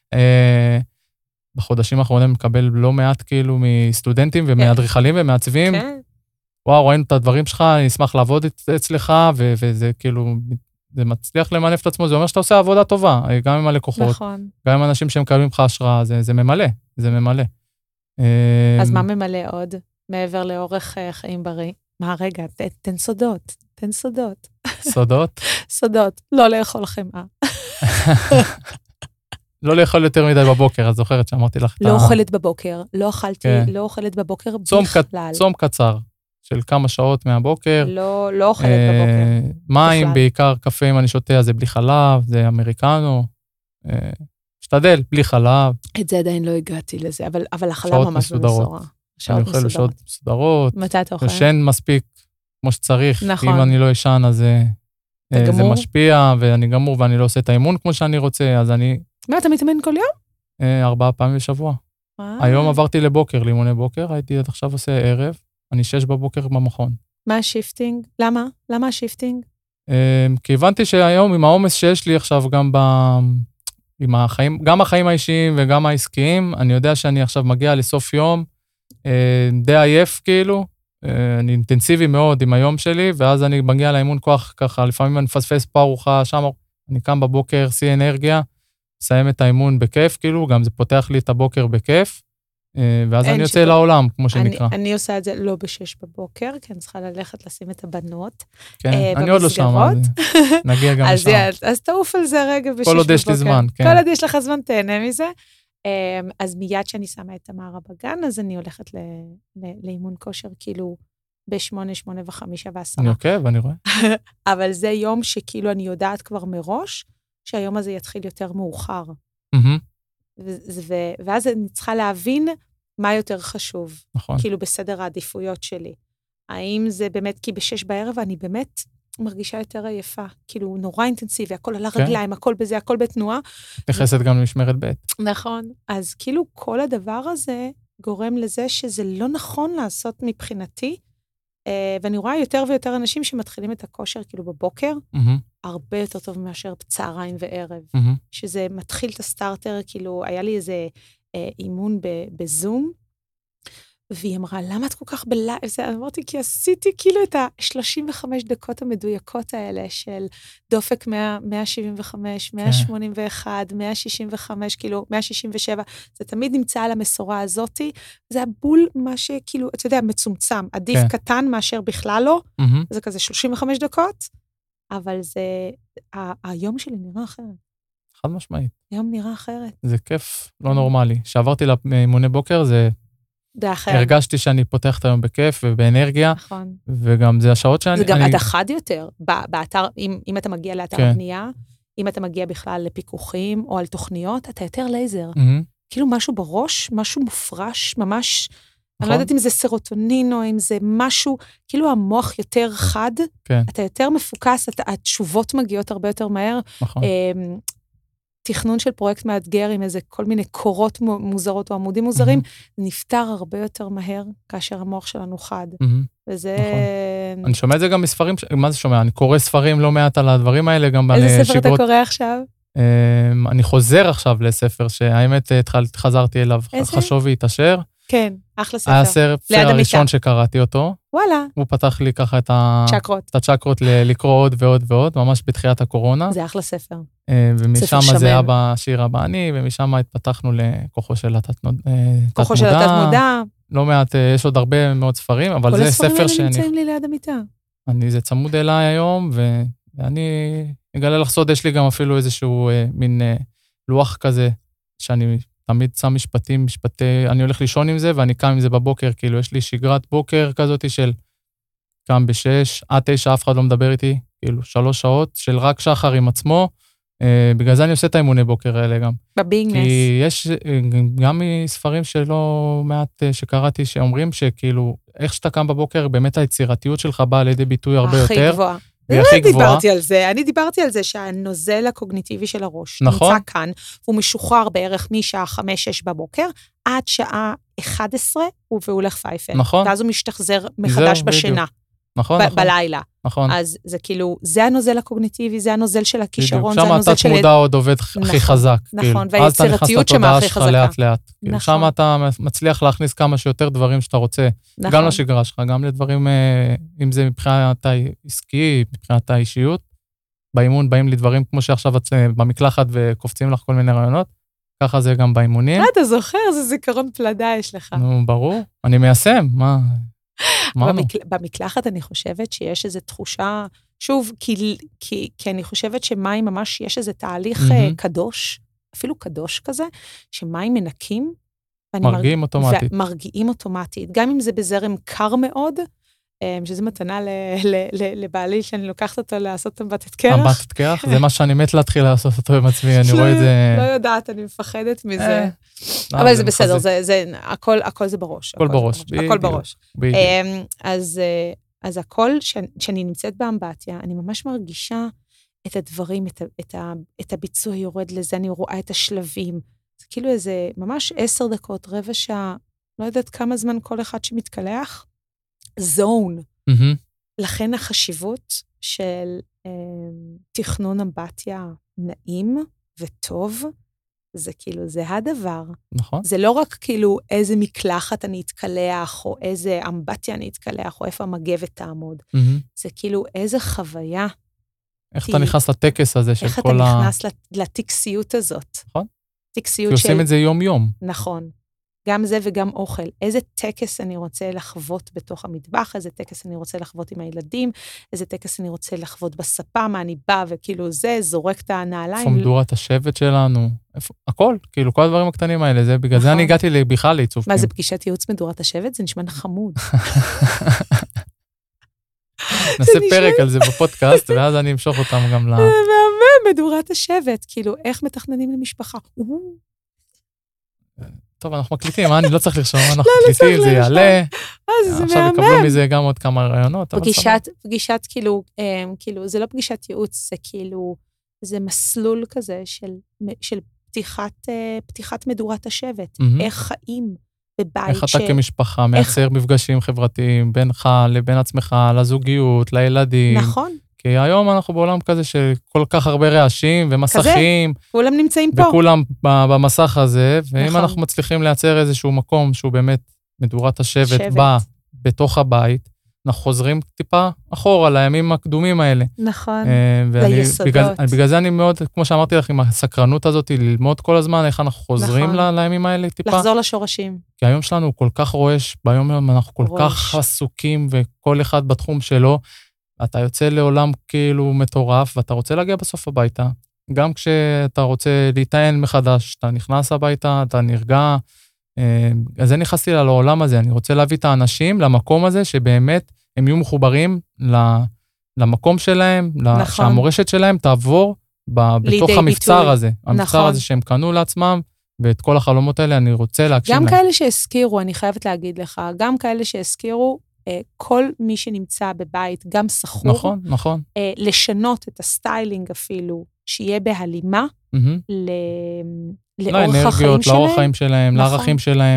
Speaker 2: בחודשים האחרונים מקבל לא מעט כאילו מסטודנטים ומאדריכלים ומעצבים.
Speaker 1: כן.
Speaker 2: וואו, ראינו את הדברים שלך, אני אשמח לעבוד אצלך, ו- וזה כאילו, זה מצליח למנף את עצמו, זה אומר שאתה עושה עבודה טובה, גם עם הלקוחות,
Speaker 1: נכון.
Speaker 2: גם עם אנשים שמקבלים לך השראה, זה, זה ממלא, זה ממלא.
Speaker 1: אז מה ממלא עוד, מעבר לאורך חיים בריא? מה, רגע, ת, תן סודות, תן סודות.
Speaker 2: סודות?
Speaker 1: סודות, לא לאכול חמאה.
Speaker 2: לא לאכול יותר מדי בבוקר, את זוכרת שאמרתי לך.
Speaker 1: לא אוכלת בבוקר, לא אכלתי, לא אוכלת בבוקר בכלל.
Speaker 2: צום קצר. של כמה שעות מהבוקר.
Speaker 1: לא, לא אוכלת בבוקר.
Speaker 2: מים, בכלל. בעיקר קפה אם אני שותה, זה בלי חלב, זה אמריקנו. משתדל, בלי חלב.
Speaker 1: את זה עדיין לא הגעתי לזה, אבל, אבל החלב ממש במסורה.
Speaker 2: אני אוכל בשעות מסודרות.
Speaker 1: מתי אתה אוכל?
Speaker 2: ישן מספיק כמו שצריך.
Speaker 1: נכון.
Speaker 2: אם אני לא ישן, אז זה, זה משפיע, ואני גמור, ואני לא עושה את האימון כמו שאני רוצה, אז אני...
Speaker 1: מה, אתה מתאמן כל יום?
Speaker 2: ארבעה פעמים בשבוע. היום עברתי לבוקר, לאימוני בוקר, הייתי עד עכשיו עושה ערב. אני שש בבוקר במכון.
Speaker 1: מה השיפטינג? למה? למה השיפטינג?
Speaker 2: כי הבנתי שהיום עם העומס שיש לי עכשיו גם ב... עם החיים, גם החיים האישיים וגם העסקיים, אני יודע שאני עכשיו מגיע לסוף יום, די עייף כאילו, אני אינטנסיבי מאוד עם היום שלי, ואז אני מגיע לאימון כוח ככה, לפעמים אני מפספס פה ארוחה, שם אני קם בבוקר, שיא אנרגיה, מסיים את האימון בכיף כאילו, גם זה פותח לי את הבוקר בכיף, ואז אני יוצא לעולם, כמו שנקרא.
Speaker 1: אני עושה את זה לא בשש בבוקר, כי אני צריכה ללכת לשים את הבנות.
Speaker 2: כן, אני עוד לא שם, נגיע גם לשם.
Speaker 1: אז תעוף על זה רגע בשש בבוקר.
Speaker 2: כל עוד יש לי זמן, כן.
Speaker 1: כל עוד יש לך זמן, תהנה מזה. אז מיד שאני שמה את תמרה בגן, אז אני הולכת לאימון כושר, כאילו, בשמונה, שמונה וחמישה ועשרה.
Speaker 2: אני עוקב, אני רואה.
Speaker 1: אבל זה יום שכאילו אני יודעת כבר מראש, שהיום הזה יתחיל יותר מאוחר. ואז אני צריכה להבין מה יותר חשוב.
Speaker 2: נכון.
Speaker 1: כאילו בסדר העדיפויות שלי. האם זה באמת, כי בשש בערב אני באמת מרגישה יותר עייפה. כאילו נורא אינטנסיבי, הכל על הרגליים, הכל בזה, הכל בתנועה.
Speaker 2: נכנסת גם למשמרת ב'.
Speaker 1: נכון. אז כאילו כל הדבר הזה גורם לזה שזה לא נכון לעשות מבחינתי, ואני רואה יותר ויותר אנשים שמתחילים את הכושר כאילו בבוקר, הרבה יותר טוב מאשר בצהריים וערב, שזה מתחיל את הסטארטר, כאילו היה לי איזה אימון בזום, והיא אמרה, למה את כל כך בלייב? אמרתי, כי עשיתי כאילו את ה-שלושים וחמש דקות המדויקות האלה, של דופק מאה שבעים וחמש, מאה שמונים ואחת, מאה שישים וחמש, כאילו, מאה שישים ושבע, זה תמיד נמצא על המסורה הזאת, זה הבול מה שכאילו, אתה יודע, מצומצם, עדיף קטן מאשר בכלל לא, זה כזה שלושים וחמש דקות, אבל זה, היום שלי נראה אחרת.
Speaker 2: חד משמעית.
Speaker 1: היום נראה אחרת.
Speaker 2: זה כיף, לא נורמלי. שעברתי לאימוני בוקר, זה... הרגשתי שאני פותח את היום בכיף ובאנרגיה,
Speaker 1: נכון.
Speaker 2: וגם זה השעות שאני...
Speaker 1: זה גם עד אחד יותר, באתר, אם, אם אתה מגיע לאתר כן. הבנייה, אם אתה מגיע בכלל לפיקוחים או על תוכניות, אתה יותר לייזר. Mm-hmm. כאילו משהו בראש, משהו מופרש, ממש, נכון. אני לא יודעת אם זה סרוטונין או אם זה משהו, כאילו המוח יותר חד, כן. אתה יותר מפוקס, אתה, התשובות מגיעות הרבה יותר מהר. נכון. תכנון של פרויקט מאתגר עם איזה כל מיני קורות מוזרות או עמודים מוזרים, mm-hmm. נפטר הרבה יותר מהר כאשר המוח שלנו חד. Mm-hmm. וזה, כן.
Speaker 2: אני שומע את זה גם מספרים, מה זה שומע? אני קורא ספרים לא מעט על הדברים האלה, גם על שגרות.
Speaker 1: איזה ספר אתה קורא עכשיו?
Speaker 2: אני חוזר עכשיו לספר, שהאמת חזרתי אליו, חשוב והתאשר.
Speaker 1: כן, אחלה ספר.
Speaker 2: היה הספר הראשון שקראתי אותו.
Speaker 1: וואלה.
Speaker 2: הוא פתח לי ככה את
Speaker 1: הצ'קרות.
Speaker 2: לקרוא עוד ועוד ועוד, ממש בתחילת הקורונה.
Speaker 1: זה אחלה ספר.
Speaker 2: ומשם זה היה בשיר הבאני, ומשם התפתחנו לכוחו של התת-מודע.
Speaker 1: כוחו של התת-מודע.
Speaker 2: לא מעט, יש עוד הרבה מאוד ספרים, אבל זה ספר שאני...
Speaker 1: כל הספרים נמצאים לי ליד המיטה.
Speaker 2: אני, זה צמוד אליי היום, ואני אגלה לך סוד, יש לי גם אפילו איזשהו מין לוח כזה, שאני תמיד שם משפטים, משפטי, אני הולך לישון עם זה, ואני קם עם זה בבוקר, כאילו יש לי שגרת בוקר כזאת של קם בשש, עד תשע, אף אחד לא מדבר איתי, כאילו שלוש שעות של רק שחר עם עצמו, בגלל זה אני עושה את האימוני בוקר האלה גם.
Speaker 1: בביגנס.
Speaker 2: כי יש גם מספרים שלא מעט שקראתי, שאומרים שכאילו, איך שאתה קם בבוקר, באמת היצירתיות שלך באה לידי ביטוי הרבה יותר.
Speaker 1: הכי גבוהה.
Speaker 2: והכי גבוהה.
Speaker 1: דיברתי על זה, אני דיברתי על זה שהנוזל הקוגניטיבי של הראש
Speaker 2: נכון.
Speaker 1: נמצא כאן, הוא משוחרר בערך משעה חמש שש בבוקר, עד שעה אחת עשרה, והוא הולך פייפן.
Speaker 2: נכון.
Speaker 1: ואז הוא משתחזר מחדש בשינה.
Speaker 2: נכון, נכון.
Speaker 1: בלילה.
Speaker 2: נכון.
Speaker 1: אז זה כאילו, זה הנוזל הקוגניטיבי, זה הנוזל של הכישרון,
Speaker 2: זה הנוזל של... שם התת-מודע עוד עובד הכי חזק.
Speaker 1: נכון, והיצירתיות שמה הכי חזקה.
Speaker 2: לאט לאט. שם אתה מצליח להכניס כמה שיותר דברים שאתה רוצה, גם לשגרה שלך, גם לדברים, אם זה מבחינת העסקי, מבחינת האישיות, באימון באים לדברים כמו שעכשיו במקלחת וקופצים לך כל מיני רעיונות, ככה זה גם באימונים.
Speaker 1: אתה זוכר, זה זיכרון פלדה יש לך.
Speaker 2: נו, ברור. אני מיישם, מה...
Speaker 1: במקל... במקלחת אני חושבת שיש איזו תחושה, שוב, כי, כי, כי אני חושבת שמים ממש יש איזה תהליך mm-hmm. קדוש, אפילו קדוש כזה, שמים מנקים.
Speaker 2: מרגיעים מרג... אוטומטית.
Speaker 1: מרגיעים אוטומטית, גם אם זה בזרם קר מאוד, שזה מתנה ל, ל, ל, לבעלי, שאני לוקחת אותו לעשות אמבטת קרח.
Speaker 2: אמבטת קרח? זה מה שאני מת להתחיל לעשות אותו עם עצמי, אני רואה את זה...
Speaker 1: לא יודעת, אני מפחדת מזה. אבל זה בסדר, הכל זה בראש.
Speaker 2: הכל בראש.
Speaker 1: הכל בראש. אז הכל, כשאני נמצאת באמבטיה, אני ממש מרגישה את הדברים, את הביצוע יורד לזה, אני רואה את השלבים. זה כאילו איזה ממש עשר דקות, רבע שעה, לא יודעת כמה זמן כל אחד שמתקלח, זון.
Speaker 2: Mm-hmm.
Speaker 1: לכן החשיבות של אה, תכנון אמבטיה נעים וטוב, זה כאילו, זה הדבר.
Speaker 2: נכון.
Speaker 1: זה לא רק כאילו איזה מקלחת אני אתקלח, או איזה אמבטיה אני אתקלח, או איפה המגבת תעמוד.
Speaker 2: Mm-hmm.
Speaker 1: זה כאילו איזה חוויה.
Speaker 2: איך תי... אתה נכנס לטקס הזה של כל ה...
Speaker 1: איך אתה נכנס לטקסיות הזאת.
Speaker 2: נכון.
Speaker 1: טקסיות של...
Speaker 2: כי עושים את זה יום-יום.
Speaker 1: נכון. גם זה וגם אוכל. איזה טקס אני רוצה לחוות בתוך המטבח, איזה טקס אני רוצה לחוות עם הילדים, איזה טקס אני רוצה לחוות בספה, מה אני בא וכאילו זה, זורק את הנעליים.
Speaker 2: איפה מדורת השבט שלנו, איפה, הכל, כאילו כל הדברים הקטנים האלה, זה, בגלל נכון. זה אני הגעתי בכלל לעיצוב.
Speaker 1: מה, זה פגישת ייעוץ מדורת השבט? זה נשמע חמוד.
Speaker 2: נעשה פרק על זה בפודקאסט, ואז אני אמשוך אותם גם ל...
Speaker 1: מהמם, מדורת השבט, כאילו, איך מתכננים למשפחה?
Speaker 2: טוב, אנחנו מקליטים, אני לא צריך לרשום, אנחנו מקליטים, זה יעלה. עכשיו יקבלו מזה גם עוד כמה רעיונות.
Speaker 1: פגישת, כאילו, כאילו, זה לא פגישת ייעוץ, זה כאילו, זה מסלול כזה של פתיחת מדורת השבט. איך חיים בבית.
Speaker 2: איך אתה כמשפחה מייצר מפגשים חברתיים בינך לבין עצמך, לזוגיות, לילדים.
Speaker 1: נכון.
Speaker 2: כי היום אנחנו בעולם כזה שכל כך הרבה רעשים ומסכים.
Speaker 1: כזה, כולם נמצאים פה.
Speaker 2: וכולם במסך הזה, ואם נכון. אנחנו מצליחים לייצר איזשהו מקום שהוא באמת מדורת השבט שבט. בא בתוך הבית, אנחנו חוזרים טיפה אחורה לימים הקדומים האלה.
Speaker 1: נכון,
Speaker 2: ואני,
Speaker 1: ליסודות.
Speaker 2: בגלל, בגלל זה אני מאוד, כמו שאמרתי לך, עם הסקרנות הזאת, ללמוד כל הזמן איך אנחנו חוזרים נכון. לימים האלה טיפה.
Speaker 1: לחזור לשורשים.
Speaker 2: כי היום שלנו הוא כל כך רועש, ביום יום אנחנו כל רועש. כך עסוקים, וכל אחד בתחום שלו, אתה יוצא לעולם כאילו מטורף, ואתה רוצה להגיע בסוף הביתה. גם כשאתה רוצה להיטען מחדש, אתה נכנס הביתה, אתה נרגע. אז זה נכנסתי לעולם הזה, אני רוצה להביא את האנשים למקום הזה, שבאמת הם יהיו מחוברים למקום שלהם, נכון. שהמורשת שלהם תעבור בתוך המבצר ביטוי. הזה. המבצר נכון. הזה שהם קנו לעצמם, ואת כל החלומות האלה אני רוצה להגשים
Speaker 1: גם
Speaker 2: להם.
Speaker 1: גם כאלה שהזכירו, אני חייבת להגיד לך, גם כאלה שהזכירו, כל מי שנמצא בבית, גם סחור,
Speaker 2: נכון, נכון.
Speaker 1: לשנות את הסטיילינג אפילו, שיהיה בהלימה
Speaker 2: mm-hmm.
Speaker 1: לאורח החיים שלהם.
Speaker 2: לאורח החיים שלהם, נכון. לערכים שלהם.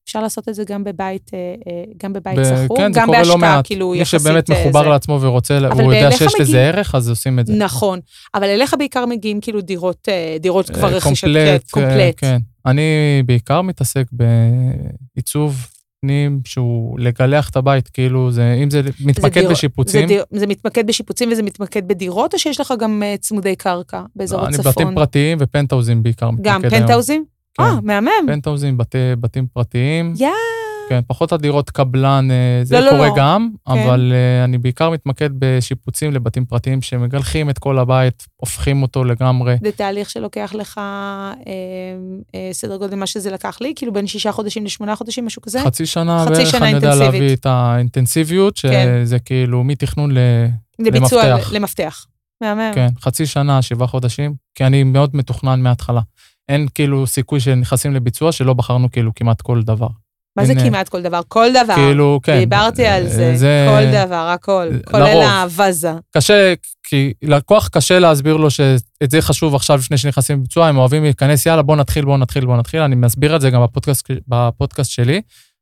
Speaker 1: אפשר לעשות את זה גם בבית, גם בבית שכור,
Speaker 2: כן,
Speaker 1: גם בהשקעה, כאילו יחסית.
Speaker 2: מי שבאמת מחובר לעצמו ורוצה, הוא יודע שיש לזה ערך, אז עושים את זה.
Speaker 1: נכון, אבל אליך בעיקר מגיעים כאילו דירות, דירות כבר רכישת,
Speaker 2: קומפלט.
Speaker 1: קומפלט.
Speaker 2: כן, אני בעיקר מתעסק בעיצוב פנים, שהוא לגלח את הבית, כאילו, אם זה מתמקד בשיפוצים.
Speaker 1: זה מתמקד בשיפוצים וזה מתמקד בדירות, או שיש לך גם צמודי קרקע באזור הצפון?
Speaker 2: אני בתים פרטיים ופנטאוזים בעיקר.
Speaker 1: גם פנטאוזים? אה, מהמם.
Speaker 2: פנטאוזים, בתים פרטיים.
Speaker 1: יא!
Speaker 2: כן, פחות הדירות קבלן, זה קורה גם, אבל אני בעיקר מתמקד בשיפוצים לבתים פרטיים, שמגלחים את כל הבית, הופכים אותו לגמרי.
Speaker 1: זה תהליך שלוקח לך סדר גודל מה שזה לקח לי, כאילו בין שישה חודשים לשמונה חודשים, משהו כזה?
Speaker 2: חצי שנה, ואיך אני יודע להביא את האינטנסיביות, שזה כאילו מתכנון למפתח.
Speaker 1: לביצוע, למפתח. מהמם.
Speaker 2: כן, חצי שנה, שבעה חודשים, כי אני מאוד מתוכנן מההתחלה. אין כאילו סיכוי שנכנסים לביצוע, שלא בחרנו כאילו כמעט כל דבר.
Speaker 1: מה זה כמעט כל דבר? כל דבר.
Speaker 2: כאילו, כן.
Speaker 1: דיברתי על זה, כל דבר, הכל. כולל הווזה.
Speaker 2: קשה, כי לקוח קשה להסביר לו שאת זה חשוב עכשיו לפני שנכנסים לביצוע, הם אוהבים להיכנס, יאללה, בוא נתחיל, בוא נתחיל, בוא נתחיל. אני מסביר את זה גם בפודקאסט שלי.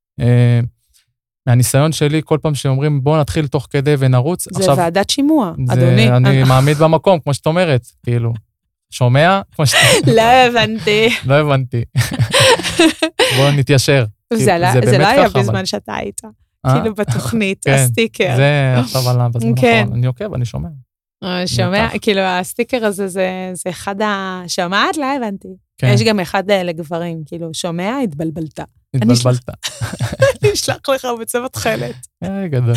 Speaker 2: מהניסיון שלי, כל פעם שאומרים, בוא נתחיל תוך כדי ונרוץ.
Speaker 1: זה ועדת שימוע, אדוני.
Speaker 2: אני מעמיד במקום, כמו שאת אומרת, כאילו. שומע?
Speaker 1: לא הבנתי.
Speaker 2: לא הבנתי. בוא נתיישר.
Speaker 1: זה לא היה בזמן שאתה היית. כאילו בתוכנית, הסטיקר.
Speaker 2: זה עכשיו עלה בזמן האחרון. אני עוקב, אני שומע.
Speaker 1: שומע, כאילו הסטיקר הזה זה אחד ה... שומעת? לא הבנתי. יש גם אחד לגברים, כאילו, שומע? התבלבלת.
Speaker 2: התבלבלת.
Speaker 1: אני אשלח לך בצבע תכלת.
Speaker 2: אה, גדול.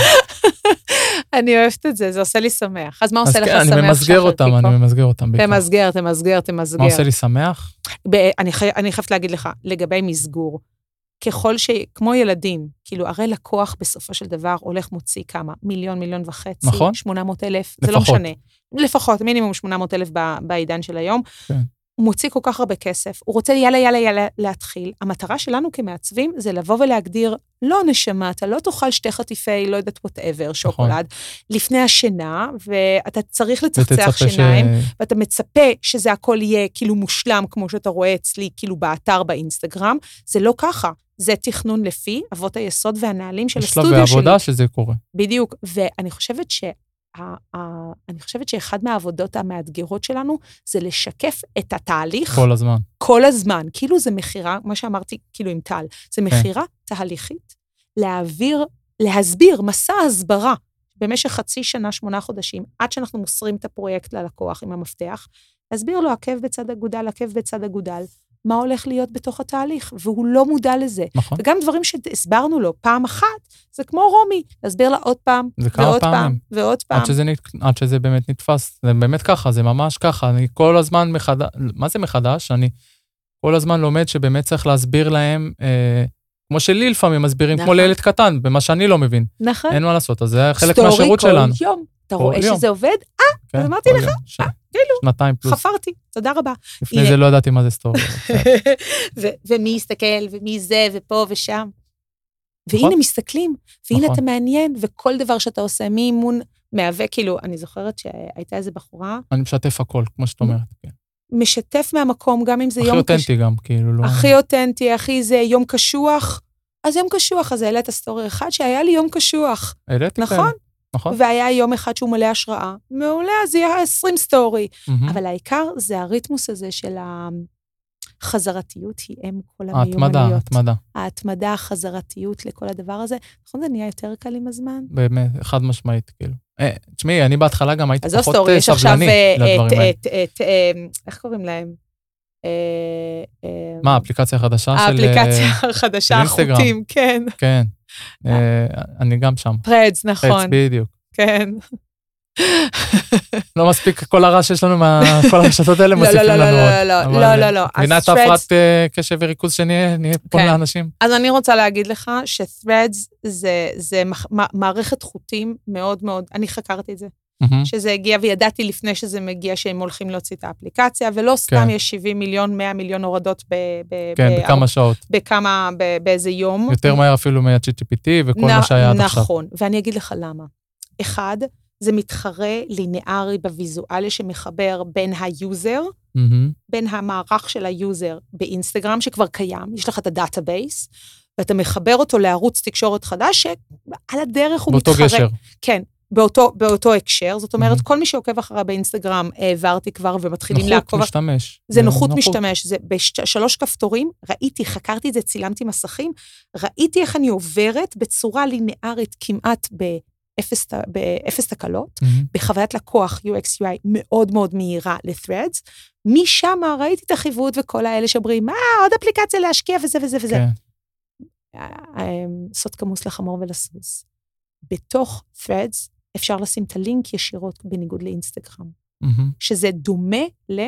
Speaker 1: אני אוהבת את זה, זה עושה לי שמח. אז מה עושה לך שמח?
Speaker 2: אני ממסגר אותם, אני ממסגר אותם.
Speaker 1: תמסגר, תמסגר, תמסגר.
Speaker 2: מה עושה לי שמח?
Speaker 1: אני חייבת להגיד לך, לגבי מסגור, ככל ש... כמו ילדים, כאילו, הרי לקוח בסופו של דבר הולך מוציא כמה? מיליון, מיליון וחצי,
Speaker 2: נכון.
Speaker 1: שמונה מאות אלף, זה לא משנה. לפחות, מינימום שמונה מאות אלף בעידן של היום. כן. הוא מוציא כל כך הרבה כסף, הוא רוצה יאללה, יאללה, יאללה להתחיל. המטרה שלנו כמעצבים זה לבוא ולהגדיר, לא נשמה, אתה לא תאכל שתי חטיפי, לא יודעת whatever, שוקולד, לפני השינה, ואתה צריך לצחצח שיניים, ואתה מצפה שזה הכל יהיה כאילו מושלם, כמו שאתה רואה אצלי, כאילו באתר, באינסטגרם, זה לא ככה. זה תכנון לפי אבות היסוד והנהלים של הסטודיו שלי.
Speaker 2: בשלב העבודה שזה קורה.
Speaker 1: בדיוק, ואני חושבת ש... אני חושבת שאחד מהעבודות המאתגרות שלנו, זה לשקף את התהליך.
Speaker 2: כל הזמן.
Speaker 1: כל הזמן. כאילו זה מחירה, מה שאמרתי, כאילו עם טל, זה מחירה תהליכית, להעביר, להסביר, מסע הסברה, במשך חצי שנה, שמונה חודשים, עד שאנחנו מוסרים את הפרויקט ללקוח עם המפתח, להסביר לו עקב בצד אגודל, עקב בצד אגודל, מה הולך להיות בתוך התהליך, והוא לא מודע לזה. נכון. וגם דברים שהסברנו לו פעם אחת, זה כמו רומי, להסביר לה עוד פעם, ועוד פעם, ועוד פעם.
Speaker 2: עד שזה, עד שזה באמת נתפס, זה באמת ככה, זה ממש ככה, אני כל הזמן מחדש, מה זה מחדש? אני כל הזמן לומד שבאמת צריך להסביר להם, אה, כמו שלי לפעמים מסבירים, נכון. כמו לילד קטן, במה שאני לא מבין. נכון. אין מה לעשות, אז זה חלק מהשירות שלנו.
Speaker 1: סטורי כל יום, אתה רואה שזה עובד? אה, אז אמרתי לך, אה, כאילו,
Speaker 2: שנתיים פלוס.
Speaker 1: חפרתי, תודה רבה.
Speaker 2: לפני זה לא ידעתי מה זה סטורי.
Speaker 1: ומי יסתכל, ומי זה, ופה ושם. והנה מסתכלים, והנה אתה מעניין, וכל דבר שאתה עושה מאימון, מהווה, כאילו, אני זוכרת שהייתה איזו בחורה.
Speaker 2: אני משתף הכל, כמו שאת אומרת.
Speaker 1: משתף מהמקום, גם אם זה יום...
Speaker 2: הכי אותנטי גם, כאילו, לא...
Speaker 1: הכי אותנטי, הכי זה יום קשוח, אז יום קשוח, אז העלית הסטורי אחד, שהיה לי יום קשוח.
Speaker 2: העליתי כאלה.
Speaker 1: נכון? נכון. והיה יום אחד שהוא מלא השראה, מעולה, אז יהיה עשרים סטורי. Mm-hmm. אבל העיקר זה הריתמוס הזה של החזרתיות, היא אם כל המיומנויות.
Speaker 2: ההתמדה, ההתמדה.
Speaker 1: ההתמדה, החזרתיות לכל הדבר הזה. נכון, זה נהיה יותר קל עם הזמן?
Speaker 2: באמת, חד משמעית, כאילו. אה, תשמעי, אני בהתחלה גם הייתי פחות סטורי, סבלני לדברים האלה.
Speaker 1: איך קוראים להם?
Speaker 2: מה, האפליקציה החדשה של...
Speaker 1: האפליקציה החדשה, החוטים, כן.
Speaker 2: כן. אני גם שם.
Speaker 1: פרדס, נכון.
Speaker 2: פרדס, בדיוק.
Speaker 1: כן.
Speaker 2: לא מספיק כל הרע שיש לנו מכל הרשתות האלה, מוסיפים לנו עוד.
Speaker 1: לא, לא, לא, לא, לא, לא.
Speaker 2: מבינת ההפרעת קשב וריכוז שנהיה, נהיה פה לאנשים.
Speaker 1: אז אני רוצה להגיד לך ש-Threads זה מערכת חוטים מאוד מאוד, אני חקרתי את זה. שזה הגיע, וידעתי לפני שזה מגיע שהם הולכים להוציא את האפליקציה, ולא סתם יש שבעים מיליון, מאה מיליון הורדות
Speaker 2: בכמה שעות.
Speaker 1: בכמה, באיזה יום.
Speaker 2: יותר מהר אפילו מה-צ'אט ג'י פי טי וכל מה שהיה עד עכשיו.
Speaker 1: נכון, ואני אגיד לך למה. אחד, זה מתחרה לינארי בוויזואלי שמחבר בין היוזר, בין המערך של היוזר באינסטגרם, שכבר קיים, יש לך את הדאטאבייס, ואתה מחבר אותו לערוץ תקשורת חדש, שעל הדרך הוא
Speaker 2: באותו
Speaker 1: מתחרה.
Speaker 2: גשר.
Speaker 1: כן, באותו, באותו הקשר. זאת אומרת, mm-hmm. כל מי שעוקב אחריי באינסטגרם, העברתי כבר ומתחילים לעקוב.
Speaker 2: נוחות משתמש.
Speaker 1: זה נוחות, נוחות משתמש. זה בשלוש כפתורים, ראיתי, חקרתי את זה, צילמתי מסכים, ראיתי איך אני עוברת בצורה לינארית כמעט באפס, באפס תקלות, mm-hmm. בחוויית לקוח יו אקס יו איי מאוד מאוד מהירה ל-Threads, משם ראיתי את החיווט וכל האלה שאומרים, מה, עוד אפליקציה להשקיע וזה וזה וזה. כן. סוד כמוס לחמור ולסוס. בתוך Threads אפשר לשים את הלינק ישירות בניגוד לאינסטגרם, mm-hmm. שזה דומה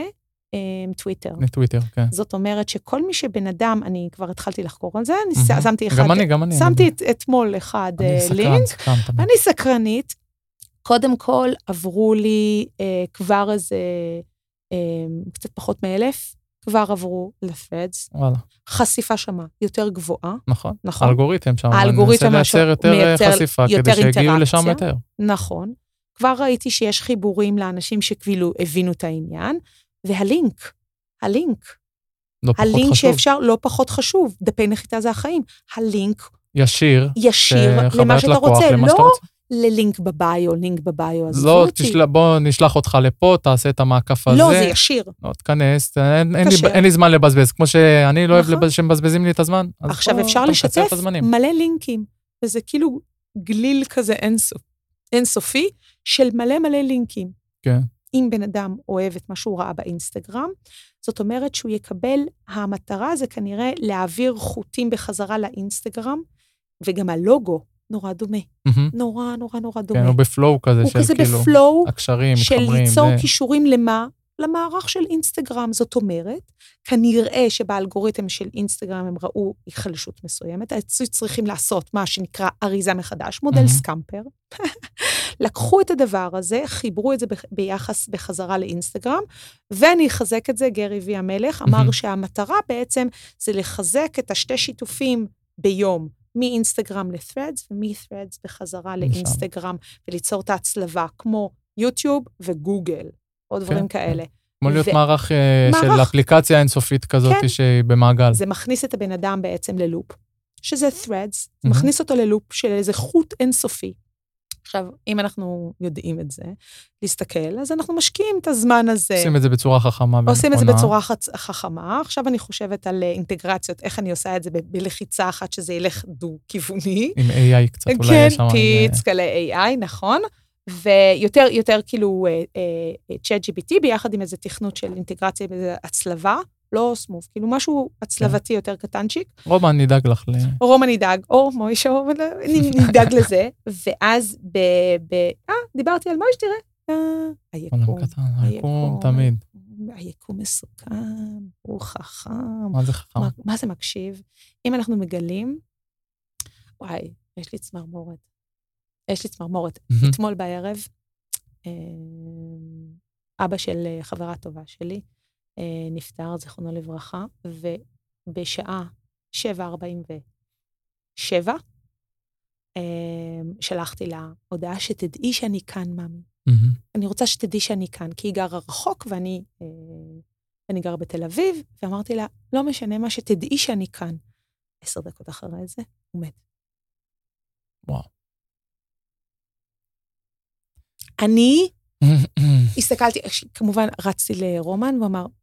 Speaker 1: לטוויטר.
Speaker 2: לטוויטר, כן.
Speaker 1: זאת אומרת שכל מי שבן אדם, אני כבר התחלתי לחקור על זה, אני mm-hmm. שמתי אחד,
Speaker 2: גם אני, גם אני.
Speaker 1: שמתי אני... אתמול אחד
Speaker 2: אני
Speaker 1: לינק,
Speaker 2: סקרן, סקרן,
Speaker 1: אני סקרנית, קודם כל עברו לי אה, כבר איזה, אה, קצת פחות מאלף, כבר עברו ל-Threads.
Speaker 2: וואלה.
Speaker 1: חשיפה שמה יותר גבוהה.
Speaker 2: נכון.
Speaker 1: נכון.
Speaker 2: האלגוריתם שם.
Speaker 1: האלגוריתם
Speaker 2: מנסה לייצר יותר
Speaker 1: מייצר
Speaker 2: חשיפה,
Speaker 1: יותר
Speaker 2: כדי שיגיעו לשם יותר.
Speaker 1: נכון. כבר ראיתי שיש חיבורים לאנשים שכאילו הבינו את העניין, והלינק, הלינק.
Speaker 2: לא פחות
Speaker 1: הלינק
Speaker 2: חשוב.
Speaker 1: שאפשר, לא פחות חשוב, דפי נחיתה זה החיים. הלינק.
Speaker 2: ישיר.
Speaker 1: ישיר, למה שאתה רוצה. לא ללינק בביו, לינק בביו.
Speaker 2: לא, תשל... בוא נשלח אותך לפה, תעשה את המעקף הזה.
Speaker 1: לא, זה ישיר.
Speaker 2: לא, תכנס, אין, אין, לי, אין לי זמן לבזבז, כמו שאני לא אוהב שמבזבזים לי את הזמן.
Speaker 1: עכשיו פה, אפשר לשתף מלא לינקים, וזה כאילו גליל כזה אינסופ, אינסופי, של מלא מלא לינקים.
Speaker 2: כן.
Speaker 1: אם בן אדם אוהב את מה שהוא ראה באינסטגרם, זאת אומרת שהוא יקבל, המטרה זה כנראה להעביר חוטים בחזרה לאינסטגרם, וגם הלוגו, נורא דומה. Mm-hmm. נורא, נורא, נורא דומה.
Speaker 2: כן, הוא בפלואו כזה של
Speaker 1: כזה
Speaker 2: כאילו...
Speaker 1: בפלואו
Speaker 2: הקשרים,
Speaker 1: של
Speaker 2: מתחברים.
Speaker 1: ליצור
Speaker 2: ו...
Speaker 1: קישורים למה? למערך של אינסטגרם. זאת אומרת, כנראה שבאלגוריתם של אינסטגרם הם ראו היחלשות מסוימת, צריכים לעשות מה שנקרא אריזה מחדש, מודל mm-hmm. סקמפר. לקחו את הדבר הזה, חיברו את זה ביחס בחזרה לאינסטגרם, ואני אחזק את זה, גרי וי המלך, אמר mm-hmm. שהמטרה בעצם זה לחזק את השתי שיתופים ביום, מאינסטגרם ל-Threads, ומ-Threads בחזרה לאינסטגרם, וליצור את ההצלבה, כמו יוטיוב וגוגל, או דברים כאלה.
Speaker 2: כמו להיות מערך של אפליקציה אינסופית כזאת שהיא במעגל.
Speaker 1: זה מכניס את הבן אדם בעצם ללופ, שזה Threads, זה מכניס אותו ללופ של איזה חוט אינסופי. עכשיו, אם אנחנו יודעים את זה, להסתכל, אז אנחנו משקיעים את הזמן הזה.
Speaker 2: עושים את זה בצורה חכמה.
Speaker 1: עושים את זה בצורה חכמה. עכשיו אני חושבת על אינטגרציות, איך אני עושה את זה בלחיצה אחת, שזה ילך דו-כיווני.
Speaker 2: עם איי איי קצת, אולי
Speaker 1: יש שם. כן, פיץ, כאלה איי איי, נכון. ויותר, יותר כאילו, צ'אט ג'י פי טי, ביחד עם איזה תכנות של אינטגרציה, באיזה הצלבה, לא סמוף, כאילו משהו הצלבתי יותר קטנצ'יק.
Speaker 2: רומן נדאג לך ל...
Speaker 1: רומן נדאג, או מוישה נדאג לזה, ואז ב... אה, דיברתי על מויש, תראה.
Speaker 2: היקום. היקום תמיד.
Speaker 1: היקום מסוכן, הוא חכם.
Speaker 2: מה זה חכם?
Speaker 1: מה זה מקשיב? אם אנחנו מגלים, וואי, יש לי צמרמורת. יש לי צמרמורת. אתמול בערב, אבא של חברה טובה שלי, נפטר, זכרונו לברכה, ובשעה שבע ארבעים ושבע, שלחתי לה הודעה שתדעי שאני כאן, ממי. אני רוצה שתדעי שאני כאן, כי היא גרה רחוק, ואני אני גרה בתל אביב, ואמרתי לה, לא משנה מה, שתדעי שאני כאן. עשר דקות אחרי זה, הוא מת.
Speaker 2: וואו.
Speaker 1: אני הסתכלתי, כמובן רצתי לרומן, הוא אמר,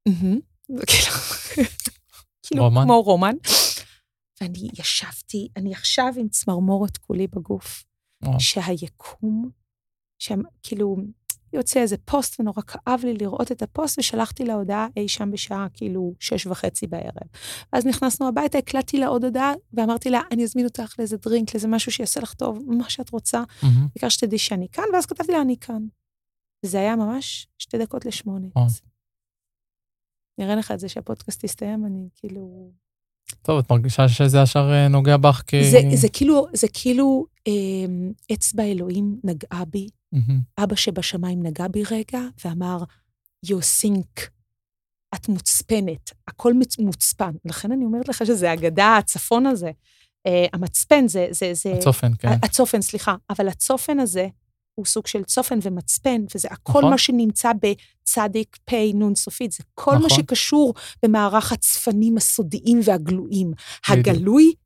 Speaker 1: כאילו כמו רומן, ואני ישבתי, אני עכשיו עם צמרמורת כולי בגוף, שהיקום, כאילו יוצא איזה פוסט, ונורא כאב לי לראות את הפוסט, ושלחתי לה הודעה אי שם בשעה, כאילו שש וחצי בערב. אז נכנסנו הביתה, הקלטתי לה עוד הודעה, ואמרתי לה, אני אזמין אותך לאיזה דרינק, לאיזה משהו שיעשה לך טוב, מה שאת רוצה, בעיקר שתדעי שאני כאן, ואז כתבתי לה, אני כאן. וזה היה ממש שתי דקות לשמונה. נראה לך את זה שהפודקאסט יסתיים, אני כאילו...
Speaker 2: טוב, את מרגישה שזה ישר נוגע בך כ...
Speaker 1: זה, זה כאילו, זה כאילו אה, אצבע אלוהים נגעה בי, mm-hmm. אבא שבשמיים נגע בי רגע, ואמר, you think, את מוצפנת, הכל מוצפן. לכן אני אומרת לך שזה אגדה, הצפון הזה. אה, המצפן זה, זה, זה...
Speaker 2: הצופן, כן.
Speaker 1: הצופן, סליחה. אבל הצופן הזה, הוא סוג של צופן ומצפן, וזה הכל נכון. מה שנמצא בצדיק, פי, נון סופית, זה כל נכון. מה שקשור במערך הצפנים הסודיים והגלויים. הגלוי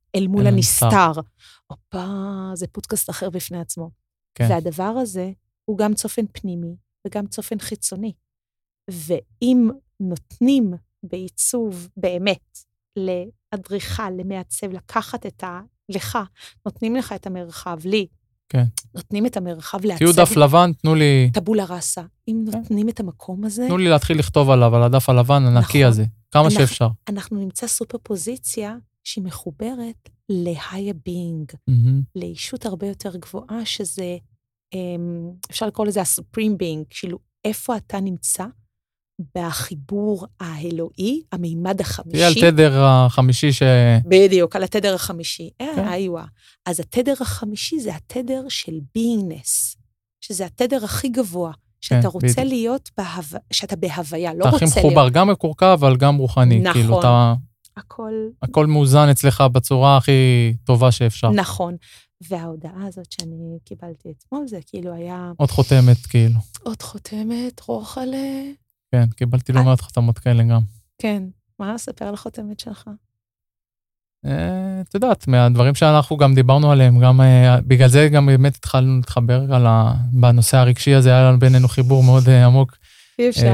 Speaker 1: אל מול הנסתר. אופה, זה פודקאסט אחר בפני עצמו. כן. והדבר הזה הוא גם צופן פנימי וגם צופן חיצוני. ואם נותנים בעיצוב באמת לאדריכל, למעצב, לקחת את ה... לך, נותנים לך את המרחב, לי.
Speaker 2: כן.
Speaker 1: נותנים את המרחב לעצב.
Speaker 2: תהיו דף לבן, תנו לי...
Speaker 1: טבולה ראסה. אם נותנים את המקום הזה...
Speaker 2: תנו לי להתחיל לכתוב עליו, על הדף הלבן הנקי הזה. כמה שאפשר.
Speaker 1: אנחנו נמצא סופר פוזיציה שהיא מחוברת ל-higher being, לאישות הרבה יותר גבוהה, שזה, אפשר לקרוא לזה ה-supreme being, כאילו, איפה אתה נמצא בחיבור האלוהי, המימד החמישי.
Speaker 2: תהיה על תדר החמישי ש...
Speaker 1: בדיוק, על התדר החמישי. אה, איווה. אז התדר החמישי זה התדר של beingness, שזה התדר הכי גבוה, שאתה רוצה להיות, שאתה בהוויה, לא רוצה להיות.
Speaker 2: אתה הכי מחובר, גם מקורקע, אבל גם רוחני.
Speaker 1: נכון.
Speaker 2: כאילו, אתה...
Speaker 1: הכל...
Speaker 2: הכל מאוזן אצלך בצורה הכי טובה שאפשר.
Speaker 1: נכון. וההודעה הזאת שאני קיבלתי אתמול, זה כאילו היה...
Speaker 2: עוד חותמת, כאילו.
Speaker 1: עוד חותמת, רוחלה.
Speaker 2: כן, קיבלתי לא מעט חותמות כאלה גם.
Speaker 1: כן. מה? ספר על החותמת שלך.
Speaker 2: את יודעת, מהדברים שאנחנו גם דיברנו עליהם, גם בגלל זה גם באמת התחלנו להתחבר בנושא הרגשי הזה, היה בינינו חיבור מאוד עמוק.
Speaker 1: אי אפשר.